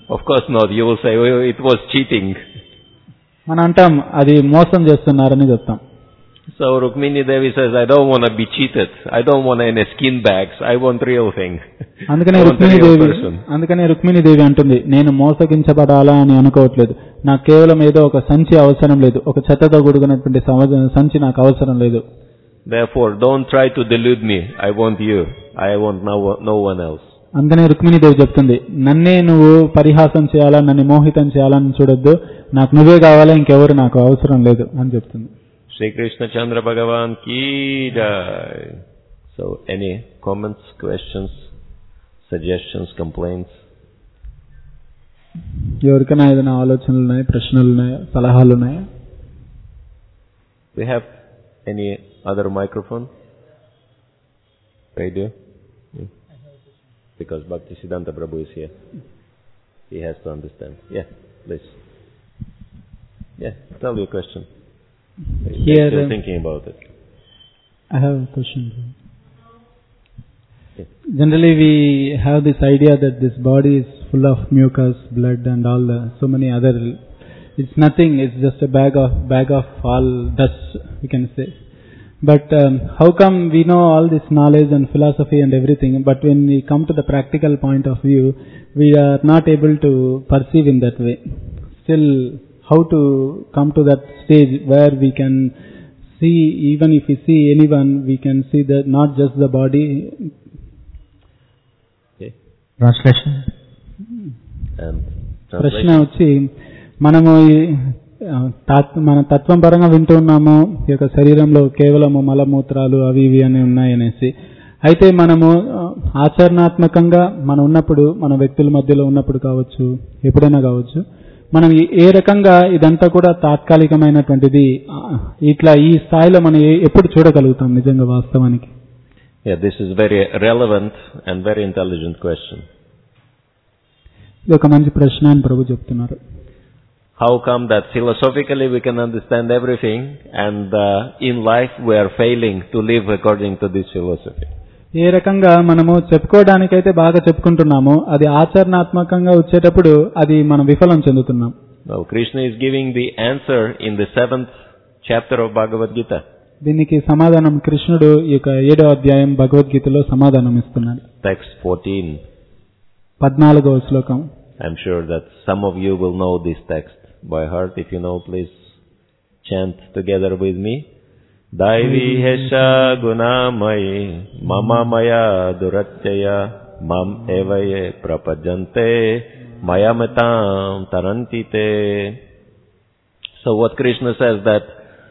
Of course not. You will say, oh, it was cheating. మనం అంటాం అది మోసం చేస్తున్నారని చెప్తాం. So Rukmini Devi says, I don't want to be cheated. I don't want any skin bags. I want real thing. అందుకనే రుక్మిణీదేవి అంటుంది, నేను మోసగించబడాలా అని అనుకోవట్లేదు, నాకు కేవలం ఏదో ఒక సంచి అవసరం లేదు, ఒక చెత్తతో కూడుకున్నటువంటి సంచి నాకు అవసరం లేదు. Therefore, don't try to delude me. I want you. I want no one else. అందుకనే రుక్మిణీదేవి చెప్తుంది, నన్నే నువ్వు పరిహాసం చేయాలా, నన్ను మోహితం చేయాలని చూడొద్దు, నాకు నువ్వే కావాలా, ఇంకెవరు నాకు అవసరం లేదు అని చెప్తుంది. Shri Krishna Chandra Bhagavan ki jai. So, any comments, questions, suggestions, complaints? ఎవరికైనా ఏదైనా ఆలోచనలు ఉన్నాయా, ప్రశ్నలు ఉన్నాయా, సలహాలు ఉన్నాయా? We have any other microphone? Radio? Because Bhaktisiddhanta Prabhu is here. He has to understand. Yeah, please. Yeah, tell your question. Here, still thinking about it. I have a question. Yeah. Generally, we have this idea that this body is full of mucus, blood, and all so many other. It's nothing. It's just a bag of all dust, we can say. But how come we know all this knowledge and philosophy and everything, but when we come to the practical point of view, we are not able to perceive in that way. Still, how to come to that stage where we can see, even if we see anyone, we can see that not just the body. Okay. Translation. ప్రశ్న వచ్చి, మనము మన తత్వం పరంగా వింటూ ఉన్నాము, ఈ యొక్క శరీరంలో కేవలము మలమూత్రాలు అవి ఇవి అని ఉన్నాయనేసి. అయితే మనము ఆచరణాత్మకంగా మనం ఉన్నప్పుడు, మన వ్యక్తుల మధ్యలో ఉన్నప్పుడు కావచ్చు, ఎప్పుడైనా కావచ్చు, మనం ఏ రకంగా ఇదంతా కూడా తాత్కాలికమైనటువంటిది, ఇట్లా ఈ స్థాయిలో మనం ఎప్పుడు చూడగలుగుతాం నిజంగా వాస్తవానికి? Yeah, this is very relevant and very intelligent question. ఇది ఒక మంచి ప్రశ్న అని ప్రభు చెప్తున్నారు. How come that philosophically we can understand everything and in life we are failing to live according to this philosophy? ఏ రకంగా మనము చెప్పుకోవడానికైతే బాగా చెప్పుకుంటున్నాము, అది ఆచరణాత్మకంగా వచ్చేటప్పుడు అది మనం విఫలం చెందుతున్నాం. Now Krishna is giving the answer in the 7th chapter of Bhagavad Gita. దీనికి సమాధానం కృష్ణుడు ఈ యొక్క 7వ అధ్యాయం భగవద్గీతలో సమాధానం ఇస్తున్నాడు. Text 14. 14వ శ్లోకం. I'm sure that some of you will know this text by heart. If you know, please chant together with me. Daivi hesha gunamayi mama maya duratyaya mam evaye prapajante mayamatam tarantite. So what Krishna says that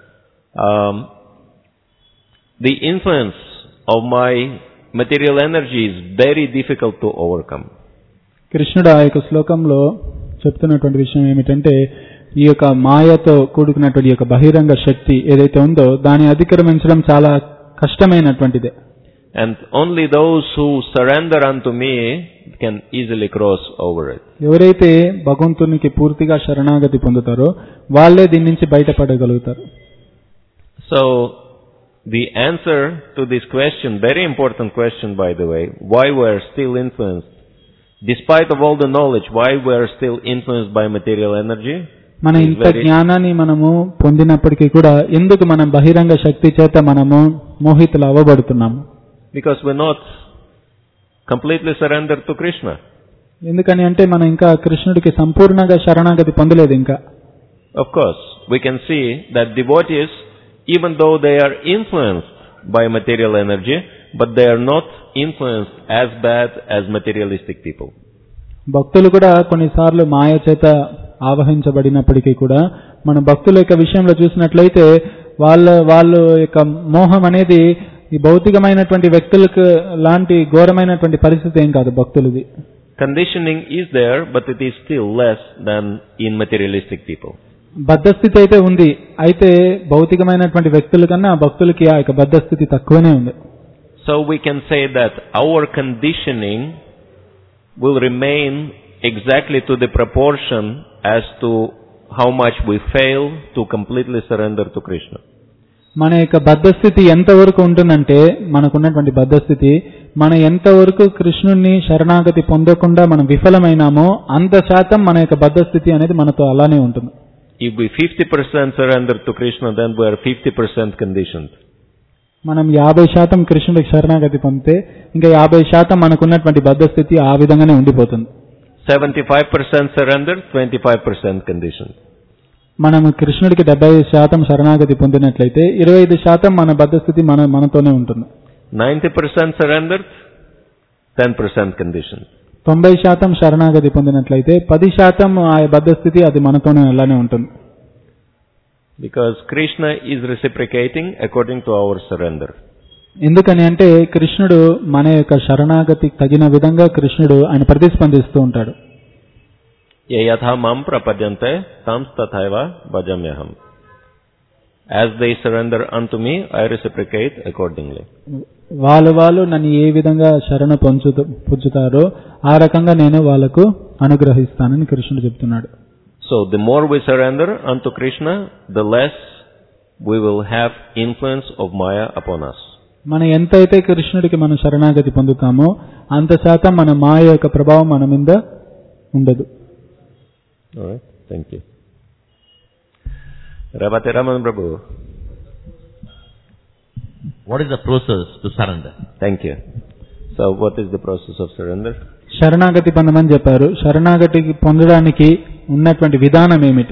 the influence of my material energy is very difficult to overcome. కృష్ణుడు ఆ యొక్క శ్లోకంలో చెప్తున్నటువంటి విషయం ఏమిటంటే, ఈ యొక్క మాయతో కూడుకున్నటువంటి యొక్క బహిరంగ శక్తి ఏదైతే ఉందో దాన్ని అధిగమించడం చాలా కష్టమైనటువంటిదే. And only those who surrender unto me can easily cross over it. ఎవరైతే భగవంతునికి పూర్తిగా శరణాగతి పొందుతారో వాళ్ళే దీని నుంచి బయటపడగలుగుతారు. So the answer to this question, very important question by the way, why we are still influenced, despite of all the knowledge, why we are still influenced by material energy? మన ఇంత జ్ఞానాన్ని మనము పొందినప్పటికీ కూడా ఎందుకు మనం బహిరంగ శక్తి చేత మనము మోహితులు అవ్వబడుతున్నాము? Because we're not completely surrendered to Krishna. ఎందుకని అంటే మనం ఇంకా కృష్ణుడికి సంపూర్ణంగా శరణాగతి పొందలేదు ఇంకా. Of course, we can see that devotees, even though they are influenced by material energy, but they are not influenced as bad as materialistic people. భక్తులు కూడా కొన్నిసార్లు మాయ చేత ఆవహించబడినప్పటికీ కూడా మన భక్తుల యొక్క విషయంలో చూసినట్లయితే వాళ్ళ యొక్క మోహం అనేది ఈ భౌతికమైనటువంటి వ్యక్తులకు లాంటి ఘోరమైనటువంటి పరిస్థితి ఏం కాదు భక్తులది. Conditioning is there, but it is still less than in materialistic people. బద్ధస్థితి అయితే ఉంది, అయితే భౌతికమైనటువంటి వ్యక్తుల కన్నా భక్తులకి ఆ యొక్క బద్ధస్థితి తక్కువనే ఉంది. So we can say that our conditioning will remain exactly to the proportion as to how much we fail to completely surrender to Krishna. మన యొక్క బద్ధస్థితి ఎంతవరకు ఉంటుందంటే, మనకున్నటువంటి బద్ధస్థితి, మన ఎంతవరకు కృష్ణుణ్ణి శరణాగతి పొందకుండా మనం విఫలమైనామో అంత శాతం మన యొక్క బద్ధస్థితి అనేది మనతో అలానే ఉంటుంది. If we 50% surrender to Krishna, then we are 50% conditioned. మనం 50% కృష్ణుడికి శరణాగతి పొందితే ఇంకా 50% మనకున్నటువంటి బద్ధస్థితి ఆ విధంగానే ఉండిపోతుంది. 75% surrender, 25% conditioned. మనము కృష్ణుడికి 75% శరణాగతి పొందినట్లయితే 25% మన బద్ధస్థితి మనతోనే ఉంటుంది. 90% surrender, 10% conditioned. 90% శరణాగతి పొందినట్లయితే 10% ఆ బద్ధస్థితి అది మనతోనే అలానే ఉంటుంది. Because Krishna is reciprocating according to our surrender. ఎందుకని అంటే కృష్ణుడు మన యొక్క శరణాగతికి తగిన విధంగా కృష్ణుడు ఆయన ప్రతిస్పందిస్తూ ఉంటాడు. Ye yatha mam prapadyante tams tathaiva bhajamyaham. As they surrender unto me, I reciprocate accordingly. వాళ్ళు నన్ను ఏ విధంగా శరణ పొందుతారో ఆ రకంగా నేను వాళ్ళకు అనుగ్రహిస్తానని కృష్ణుడు చెప్తున్నాడు. So the more we surrender unto Krishna, the less we will have influence of Maya upon us. మనం ఎంతైతే కృష్ణుడికి మనం శరణాగతి పొందుతామో అంత శాతం మన మాయ యొక్క ప్రభావం మన మీద ఉండదు. Alright, thank you. Ravate Raman Prabhu. What is the process to surrender? Thank you. So what is the process of surrender? శరణాగతి పొందమని చెప్పారు. శరణాగతికి పొందడానికి ఉన్నటువంటి విధానం ఏమిటి?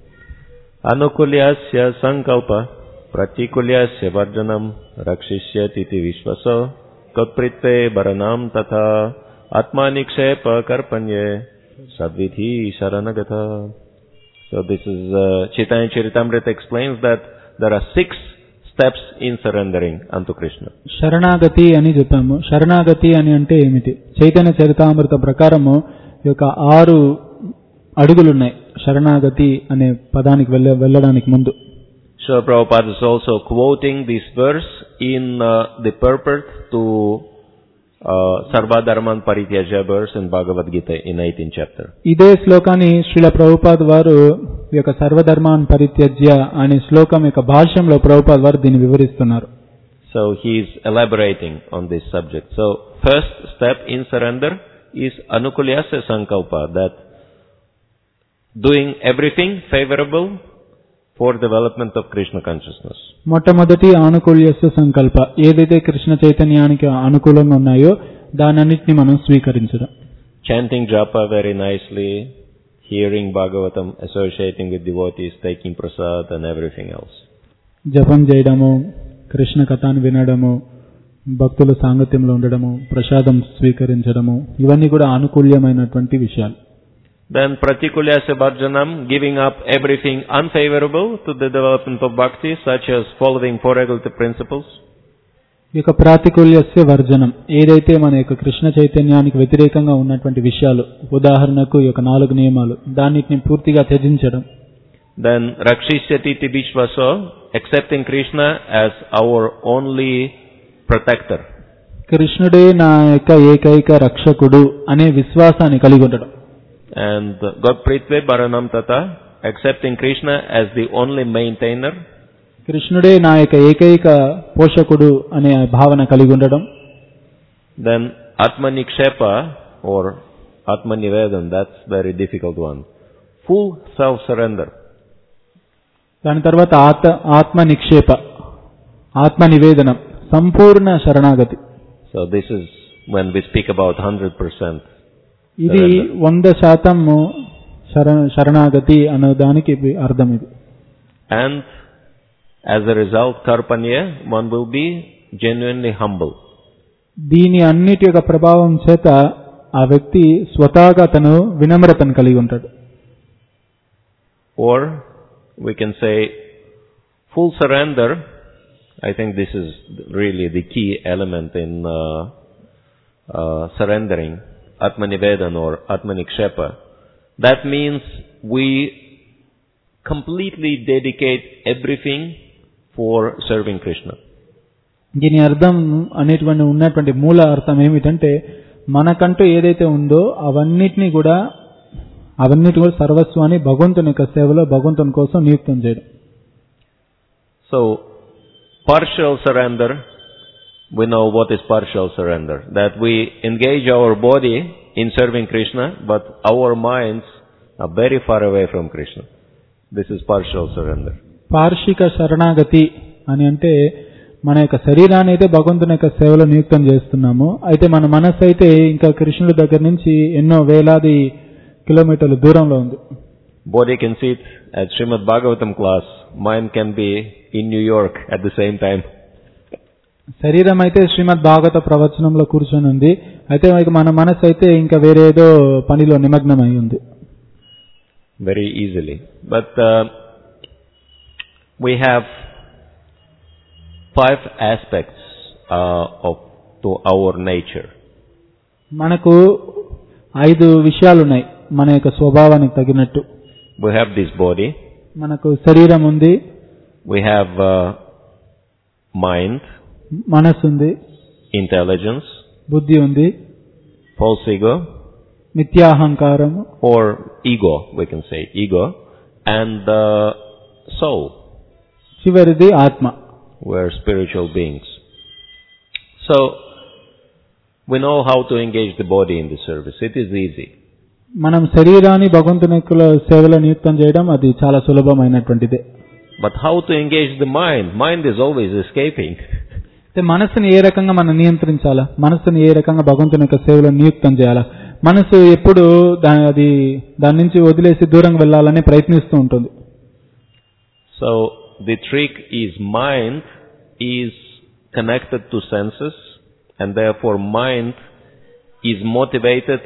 Anukulyasya sankalpa pratikulyasya varjanam rakshishyatiti vishvaso kotpritve baranam tatha atmanikshepa karpanye sadvidhi sharanagata. So this is Chaitanya Charitamrita explains that there are 6 steps in surrendering unto Krishna. శరణాగతి అని చెప్పాము. శరణాగతి అని అంటే ఏమిటి? చైతన్య చరితామృత ప్రకారము యొక్క 6 అడుగులు ఉన్నాయి శరణాగతి అనే పదానికి వెళ్ళడానికి ముందు. So Prabhupada is also quoting this verse in the purport to Sarva Dharman Parityajya verse in Bhagavad Gita in 18th chapter. ఇదే శ్లోకాన్ని శ్రీల ప్రభుపాద్ వారు ఈ యొక్క సర్వధర్మాన్ పరిత్యజ్య అనే శ్లోకం యొక్క భాష్యంలో ప్రభుపాద్ వారు దీన్ని వివరిస్తున్నారు. So he is elaborating on this subject. So first step in surrender is anukulyasya sankalpa, that doing everything favorable for development of Krishna consciousness. మొట్టమొదటి ఆనుకూల్యస్య సంకల్ప, ఏదైతే కృష్ణ చైతన్యానికి అనుకూలంగా ఉన్నాయో దానన్నిటిని మనం స్వీకరించడం. Chanting japa very nicely, hearing Bhagavatam, associating with devotees, taking prasad and everything else. జపం చేయడము, కృష్ణ కథను వినడము, భక్తుల సాంగత్యంలో ఉండడము, ప్రసాదం స్వీకరించడము, ఇవన్నీ కూడా అనుకూల్యమైనటువంటి విషయాలు. Then pratikulyasya bharjanam, giving up everything unfavorable to the development of bhakti, such as following 4 regulative principles. ఇక ప్రాతికూల్యస్య వర్జనం, ఏదైతే మన యొక్క కృష్ణ చైతన్యానికి వ్యతిరేకంగా ఉన్నటువంటి విషయాలు, ఉదాహరణకు ఈ యొక్క 4 నియమాలు, దాన్నిటిని పూర్తిగా త్యజించడం. Then rakshishyatiti vishvaso, accepting Krishna as our only protector. కృష్ణుడే నా యొక్క ఏకైక రక్షకుడు అనే విశ్వాసాన్ని కలిగి ఉండడం. And Gopritve Baranam Tata, accepting Krishna as the only maintainer. కృష్ణుడే నా యొక్క ఏకైక పోషకుడు అనే భావన కలిగి ఉండడం. Then Atmanikshepa or Atmanivedan, that's very difficult one. Full self-surrender. దాని తర్వాత ఆత్మ నిక్షేప, ఆత్మ నివేదనం, సంపూర్ణ శరణాగతి. So this is when we speak about 100%. ఇది 100% శరణాగతి అనే దానికి అర్థం ఇది. And as a result, Karpanya, one will be genuinely humble. దీని అన్నిటి యొక్క ప్రభావం చేత ఆ వ్యక్తి స్వతహాగా తను వినమ్రతను కలిగి ఉంటాడు. Or we can say full surrender. I think this is really the key element in surrendering. Atmanivedan or Atmanikshepa. That means we completely dedicate everything for serving Krishna. దీని అర్థం అనేటువంటి ఉన్నటువంటి మూల అర్థం ఏమిటంటే మనకంటూ ఏదైతే ఉందో అవన్నిటిని కూడా సర్వస్వాన్ని భగవంతుని యొక్క సేవలో భగవంతుని కోసం నియుక్తం చేయడం. So partial surrender, we know what is partial surrender. That we engage our body in serving Krishna, but our minds are very far away from Krishna. This is partial surrender. పార్షిక శరణాగతి అని అంటే మన యొక్క శరీరాన్ని అయితే భగవంతుని యొక్క సేవలో నియుక్తం చేస్తున్నాము. అయితే మన మనసు అయితే ఇంకా కృష్ణుడి దగ్గర నుంచి ఎన్నో వేలాది కిలోమీటర్ల దూరంలో ఉంది. Body can sit at Srimad Bhagavatam class. Mind can be in New York at the same time. శరీరం అయితే శ్రీమద్ భాగవత ప్రవచనంలో కూర్చొని ఉంది. అయితే మన మనసు అయితే ఇంకా వేరే ఏదో పనిలో నిమగ్నమై ఉంది. Very easily. But we have 5 aspects to our nature. మనకు 5 విషయాలు ఉన్నాయి మన యొక్క స్వభావానికి తగినట్టు. We have this body. మనకు శరీరం ఉంది. We have mind. మనసు ఉంది. Intelligence. బుద్ధి ఉంది. False ego. మిథ్యాహంకారం. Or ego, we can say. Ego. And soul. చివరిది ఆత్మ. We are spiritual beings. So, we know how to engage the body in the service. It is easy. మనం శరీరాన్ని భగవంతుని సేవలో నియుక్తం చేయడం అది చాలా సులభమైనటువంటిదే. But how to engage the mind? Mind is always escaping. అయితే మనసుని ఏ రకంగా మనం నియంత్రించాలా? మనసుని ఏ రకంగా భగవంతుని యొక్క సేవలో నియుక్తం చేయాలా? మనసు ఎప్పుడు దాని నుంచి వదిలేసి దూరంగా వెళ్ళాలని ప్రయత్నిస్తూ ఉంటుంది. So, the trick is mind is connected to senses, and therefore mind is motivated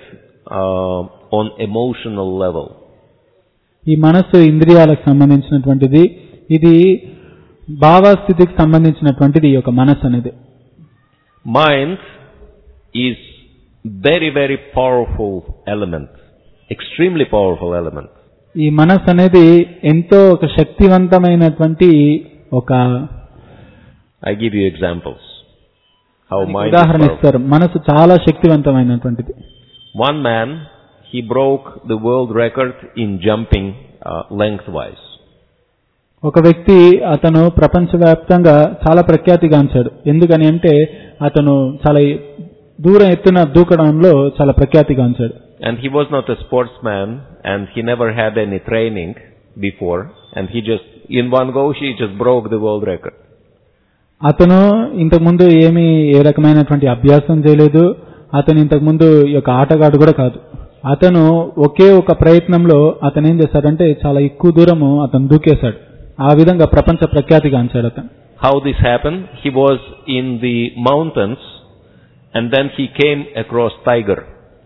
on emotional level. ఈ మనసు ఇంద్రియాలకు సంబంధించినటువంటిది. ఇది భావస్థితికి సంబంధించినటువంటిది ఈ యొక్క మనసు అనేది. Mind is very, very powerful element. Extremely powerful element. ఈ మనసు అనేది ఎంతో ఒక శక్తివంతమైనటువంటి ఒక I give you examples. How mind is ఉదాహరణ powerful. ఇస్తారు. మనసు చాలా శక్తివంతమైనటువంటిది. One man, he broke the world record in jumping lengthwise. ఒక వ్యక్తి అతను ప్రపంచవ్యాప్తంగా చాలా ప్రఖ్యాతిగాంచాడు. ఎందుకని అంటే అతను చాలా దూరం ఎత్తున దూకడంలో చాలా ప్రఖ్యాతిగాంచాడు. And he was not a sportsman, and he never had any training before, and he just, in one go, he just broke the world record. అతను ఇంతకుముందు ఏ రకమైనటువంటి అభ్యాసం చేయలేదు. అతను ఇంతకుముందు ఈ యొక్క ఆటగాడు కూడా కాదు. అతను ఒకే ఒక ప్రయత్నంలో అతను ఏం చేశాడంటే చాలా ఎక్కువ దూరము అతను దూకేశాడు. ఆ విధంగా ప్రపంచ ప్రఖ్యాతిగాంచాడు అతను. How this happened? He was in the mountains, and then he came across tiger.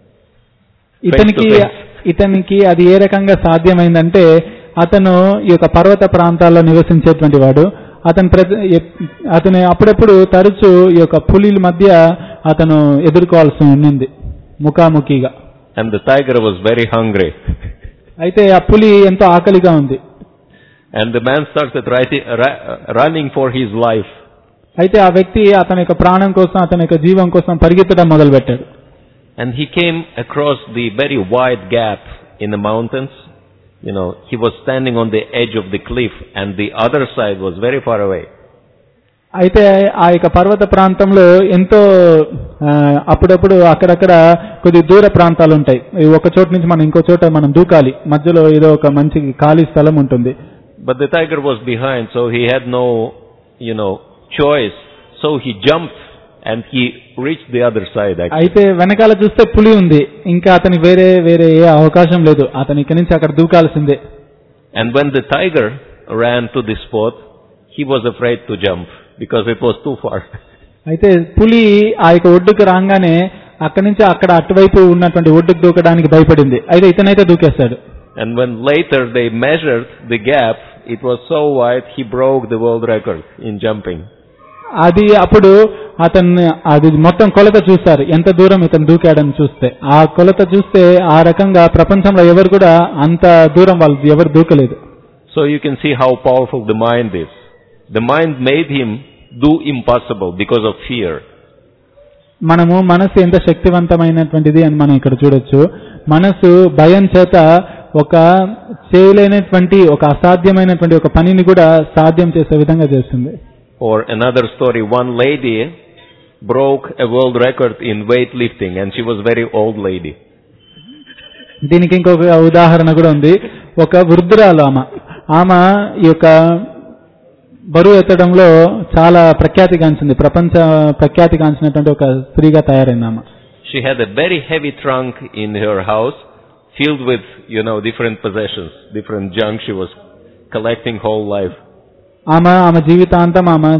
ఇతనికి అది ఏ రకంగా సాధ్యమైందంటే అతను ఈ యొక్క పర్వత ప్రాంతాల్లో నివసించేటువంటి వాడు. అతను అప్పుడప్పుడు తరచూ ఈ యొక్క పులిల మధ్య అతను ఎదుర్కోవాల్సి ఉండింది ముఖాముఖిగా. And the tiger was very hungry. అయితే ఆ పులి ఎంతో ఆకలిగా ఉంది. And the man started running for his life. అయితే ఆ వ్యక్తి అతని యొక్క ప్రాణం కోసం, అతని యొక్క జీవం కోసం పరిగెత్తడం మొదలుపెట్టాడు. And he came across the very wide gap in the mountains. You know, he was standing on the edge of the cliff, and the other side was very far away. అయితే ఆ యొక్క పర్వత ప్రాంతంలో ఎంతో అప్పుడప్పుడు అక్కడక్కడ కొద్ది దూర ప్రాంతాలు ఉంటాయి. ఒక చోట నుంచి మనం ఇంకో చోట మనం దూకాలి. మధ్యలో ఏదో ఒక మంచి ఖాళీ స్థలం ఉంటుంది. But the tiger was behind, so he had no, choice. So he jumped and he reached the other side. అయితే వెనకాల చూస్తే పులి ఉంది. ఇంకా అతనికి వేరే ఏ అవకాశం లేదు. అతను ఇక్కడి నుంచి అక్కడ దూకాల్సిందే. And when the tiger ran to the spot, he was afraid to jump because it was too far. అయితే పులి ఆ యొక్క ఒడ్డుకు రాగానే అక్కడి నుంచి అక్కడ అటువైపు ఉన్నటువంటి ఒడ్డుకు దూకడానికి భయపడింది. అయితే ఇతనైతే దూకేస్తాడు. And when later they measured the gap, it was so wide he broke the world record in jumping. అప్పుడు అది మొత్తం కొలత చూస్తారు, ఎంత దూరం ఇతను దూకాడని చూస్తే. ఆ కొలత చూస్తే ఆ రకంగా ప్రపంచంలో ఎవరు కూడా అంత దూరం వాళ్ళు ఎవరు దూకలేదు. So you can see how powerful the mind is. The mind made him do impossible because of fear. మనసు ఎంత శక్తివంతమైనటువంటిది అని మనం ఇక్కడ చూడొచ్చు. మనసు భయం చేత ఒక చేయలేనటువంటి, ఒక అసాధ్యమైనటువంటి ఒక పనిని కూడా సాధ్యం చేసే విధంగా చేస్తుంది. Or another story, one lady broke a world record in weightlifting and she was very old lady. దీనికి ఇంకొక ఉదాహరణ కూడా ఉంది. ఒక వృద్ధురాలు ఆమె ఈ యొక్క బరువు ఎత్తడంలో చాలా ప్రఖ్యాతిగాంచింది. ప్రపంచ ప్రఖ్యాతిగాంచినటువంటి ఒక స్త్రీగా తయారైంది ఆమె. She had a very heavy trunk in her house filled with, different possessions, different junk she was collecting whole life. ఆమె జీవితాంతం ఆమె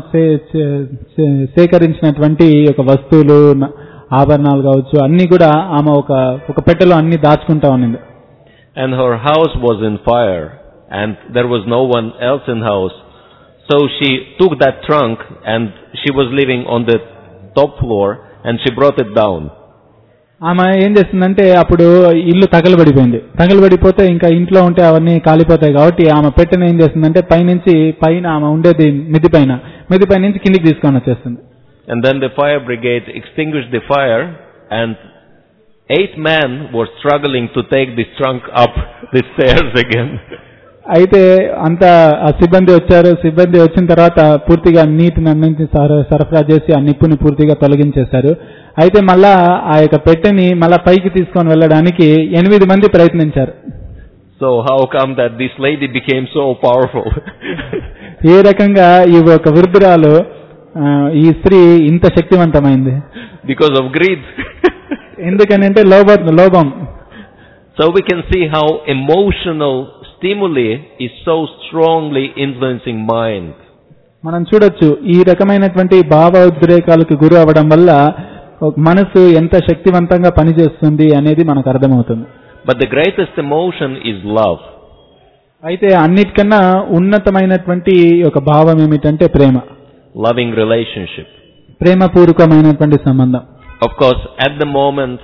సేకరించినటువంటి ఒక వస్తువులు, ఆభరణాలు కావచ్చు, అన్ని కూడా ఆమె ఒక పెట్టెలో అన్ని దాచుకుంటా ఉన్నది. And her house was in fire and there was no one else in house. So she took that trunk and she was living on the top floor and she brought it down. ఆమె ఏం చేస్తుందంటే అప్పుడు ఇల్లు తగలబడిపోతే ఇంకా ఇంట్లో ఉంటే అవన్నీ కాలిపోతాయి కాబట్టి ఆమె పెట్టెను ఏం చేస్తుందంటే పైన ఆమె ఉండేది మిద్దిపై నుంచి కిందికి తీసుకొని వచ్చేస్తుంది. And then the fire brigade extinguished the fire and 8 men were struggling to take this trunk up the stairs again. అయితే అంతా ఆ సిబ్బంది వచ్చారు. సిబ్బంది వచ్చిన తర్వాత పూర్తిగా నీటిని అన్నింటినీ సరఫరా చేసి ఆ నిప్పుని పూర్తిగా తొలగించేశారు. అయితే మళ్ళా ఆ యొక్క పెట్టెని మళ్ళా పైకి తీసుకొని వెళ్ళడానికి 8 మంది ప్రయత్నించారు. So how come that this lady became so powerful? ఏ రకంగా ఈ ఒక వృద్ధురాలు ఈ స్త్రీ ఇంత శక్తివంతమైంది? Because of greed. ఎందుకనంటే లోభం. So we can see how emotional stimuli is so strongly influencing mind. మనం చూడొచ్చు ఈ రకమైనటువంటి భావ ఉద్రేకాలకు గురి అవ్వడం వల్ల మనసు ఎంత శక్తివంతంగా పనిచేస్తుంది అనేది మనకు అర్థమవుతుంది. But the greatest emotion is love. అయితే అన్నిటికన్నా ఉన్నతమైనటువంటి ఒక భావం ఏమిటంటే ప్రేమ. Loving relationship. ప్రేమపూర్వకమైనటువంటి సంబంధం. Of course, at the moment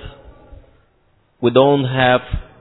we don't have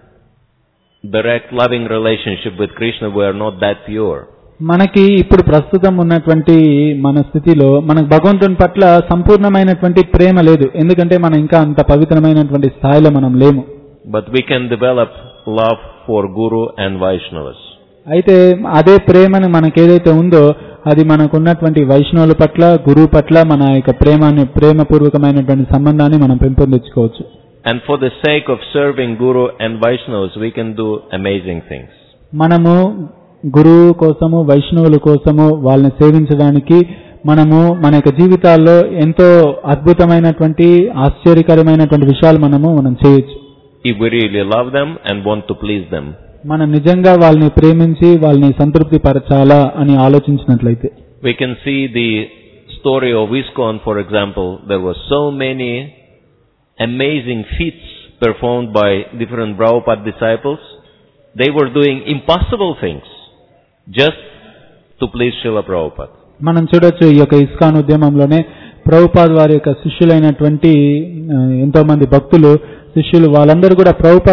direct loving relationship with Krishna. We are not that pure. మనకి ఇప్పుడు ప్రస్తుతం ఉన్నటువంటి మన స్థితిలో మనకు భగవంతుని పట్ల సంపూర్ణమైనటువంటి ప్రేమ లేదు. ఎందుకంటే మనం ఇంకా అంత పవిత్రమైనటువంటి స్థాయిలో మనం లేము. But we can develop love for Guru and Vaishnavas. అయితే అదే ప్రేమను మనకు ఏదైతే ఉందో అది మనకున్నటువంటి వైష్ణవుల పట్ల, గురువు పట్ల మన యొక్క ప్రేమపూర్వకమైనటువంటి సంబంధాన్ని మనం పెంపొందించుకోవచ్చు. And for the sake of serving Guru and Vaishnavas, we can do amazing things. మనము గురువు కోసము, వైష్ణవుల కోసము వాళ్ళని సేవించడానికి మనము మన యొక్క జీవితాల్లో ఎంతో అద్భుతమైనటువంటి ఆశ్చర్యకరమైనటువంటి విషయాలు మనం చేయొచ్చు. If we really love them and want to please them. మనం నిజంగా వాళ్ళని ప్రేమించి వాళ్ళని సంతృప్తి పరచాలా అని ఆలోచించినట్లయితే. We can see the story of ISKCON, for example. There were so many amazing feats performed by different Prabhupada disciples. They were doing impossible things just to please Srila Prabhupada. మనం చూడొచ్చు ఈ యొక్క ఇస్కాన్ ఉద్యమంలోనే ప్రభుపాద్ వారి యొక్క శిష్యులైనటువంటి ఎంతో మంది భక్తులు, శిష్యులు వాళ్ళందరూ కూడా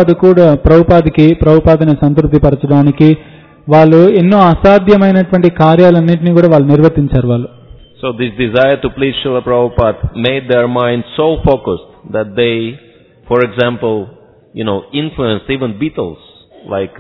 ప్రభుపాదిని సంతృప్తి పరచడానికి వాళ్ళు ఎన్నో అసాధ్యమైనటువంటి కార్యాలన్నింటినీ కూడా వాళ్ళు నిర్వర్తించారు వాళ్ళు. So this desire to please Srila Prabhupada made their mind so focused that they, for example, influenced even Beatles, like,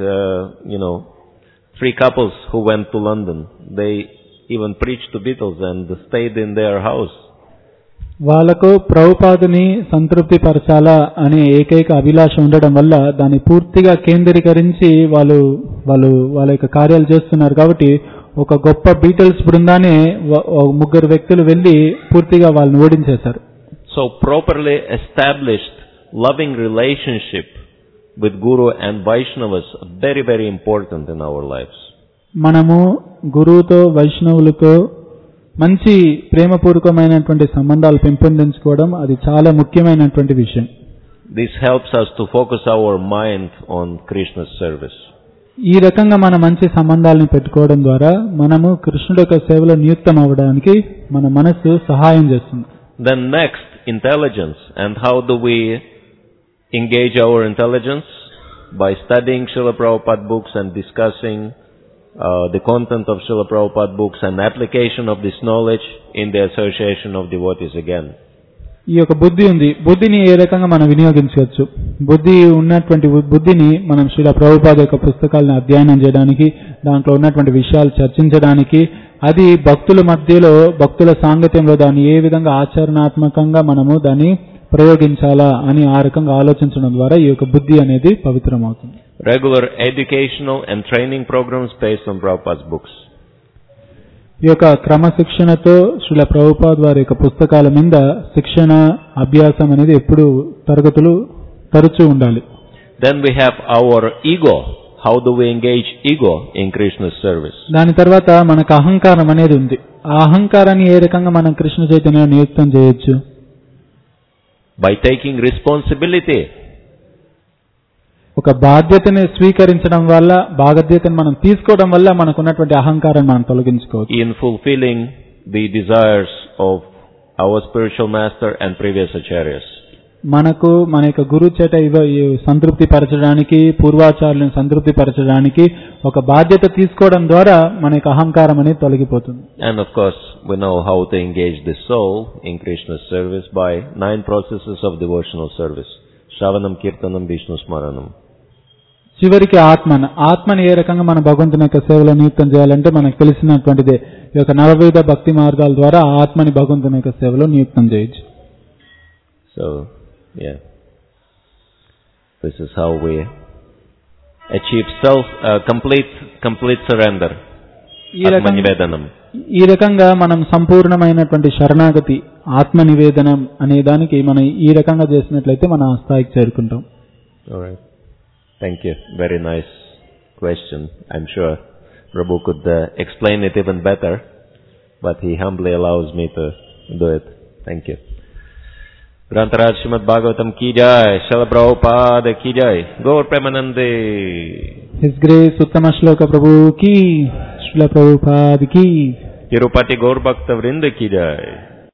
3 couples who went to London. They even preached to Beatles and stayed in their house. వాళ్ళకు ప్రభుపాదుని సంతృప్తి పరచాలా అనే ఏకైక అభిలాష ఉండడం వల్ల దాన్ని పూర్తిగా కేంద్రీకరించి వాళ్ళ యొక్క కార్యాలు చేస్తున్నారు. కాబట్టి ఒక గొప్ప బీటిల్స్ బృందాన్ని 3 వ్యక్తులు వెళ్లి పూర్తిగా వాళ్ళని ఓడించేశారు. So properly established loving relationship with Guru and Vaishnavas are very, very important in our lives. మనము గురువుతో, వైష్ణవులతో మంచి ప్రేమపూర్వకమైనటువంటి సంబంధాలు పెంపొందించుకోవడం అది చాలా ముఖ్యమైనటువంటి విషయం. This helps us to focus our mind on Krishna's service. ఈ రకంగా మన మంచి సంబంధాలను పెట్టుకోవడం ద్వారా మనము కృష్ణుడి యొక్క సేవలో నియుక్తం అవ్వడానికి మన మనస్సు సహాయం చేస్తుంది. Then next, intelligence. And how do we engage our intelligence? By studying Srila Prabhupada books and discussing the content of Srila Prabhupada books and application of this knowledge in the association of devotees again. ఈ యొక్క బుద్ధి ఉంది. బుద్ధిని ఏ రకంగా మనం వినియోగించవచ్చు? ఉన్నటువంటి బుద్ధిని మనం శ్రీల ప్రభుపాద యొక్క పుస్తకాలను అధ్యయనం చేయడానికి, దాంట్లో ఉన్నటువంటి విషయాలు చర్చించడానికి, అది భక్తుల మధ్యలో భక్తుల సాంగత్యంలో దాన్ని ఏ విధంగా ఆచరణాత్మకంగా మనము దాన్ని ప్రయోగించాలా అని ఆ రకంగా ఆలోచించడం ద్వారా ఈ యొక్క బుద్ధి అనేది పవిత్రమవుతుంది. Regular educational and training programs based on Prabhupada's books. ఈ యొక్క క్రమశిక్షణతో శ్రీల ప్రభుపాద్ వారి యొక్క పుస్తకాల మీద శిక్షణ అభ్యాసం అనేది ఎప్పుడు తరగతులు తరచూ ఉండాలి. Then we have our ego. How do we engage ego in Krishna's service? దాని తర్వాత మనకు అహంకారం అనేది ఉంది. ఆ అహంకారాన్ని ఏ రకంగా మనం కృష్ణ చైతన్యం నియుక్తం చేయొచ్చు? By taking responsibility. ఒక బాధ్యతని స్వీకరించడం వల్ల, బాధ్యతను మనం తీసుకోవడం వల్ల మనకున్నటువంటి అహంకారాన్ని మనం తొలగించుకోవచ్చు. In fulfilling the desires of our spiritual master and previous acharyas. మనకు మన యొక్క గురు చేత సంతృప్తి పరచడానికి, పూర్వాచార్యులను సంతృప్తి పరచడానికి ఒక బాధ్యత తీసుకోవడం ద్వారా మన యొక్క అహంకారం అనేది తొలగిపోతుంది. And of course, we know how to engage the soul in Krishna's service by 9 processes of devotional service. Shravanam, Kirtanam, Vishnu Smaranam. చివరికి ఆత్మని ఏ రకంగా మన భగవంతుని యొక్క సేవలో నియుక్తం చేయాలంటే మనకు తెలిసినటువంటిదే. ఈ యొక్క 40 భక్తి మార్గాల ద్వారా ఆత్మని భగవంతుని యొక్క సేవలో నియుక్తం చేయొచ్చు. So, yeah, this is how we achieve complete surrender. Atmanivedanam. ఈ రకంగా మనం సంపూర్ణమైనటువంటి శరణాగతి, ఆత్మ నివేదనం అనే దానికి మనం ఈ రకంగా చేసినట్లయితే మనం ఆ స్థాయికి చేరుకుంటాం. All right. Thank you. Very nice question. I'm sure Prabhu could explain it even better, but he humbly allows me to do it. Thank you. Grantaraj Srimad Bhagavatam ki jai, Srila Prabhupada ki jai, Gaur Premanande. His Grace Uttama Shloka Prabhu ki, Srila Prabhupada ki, Tirupati Gaur Bhakta Vrinda ki jai.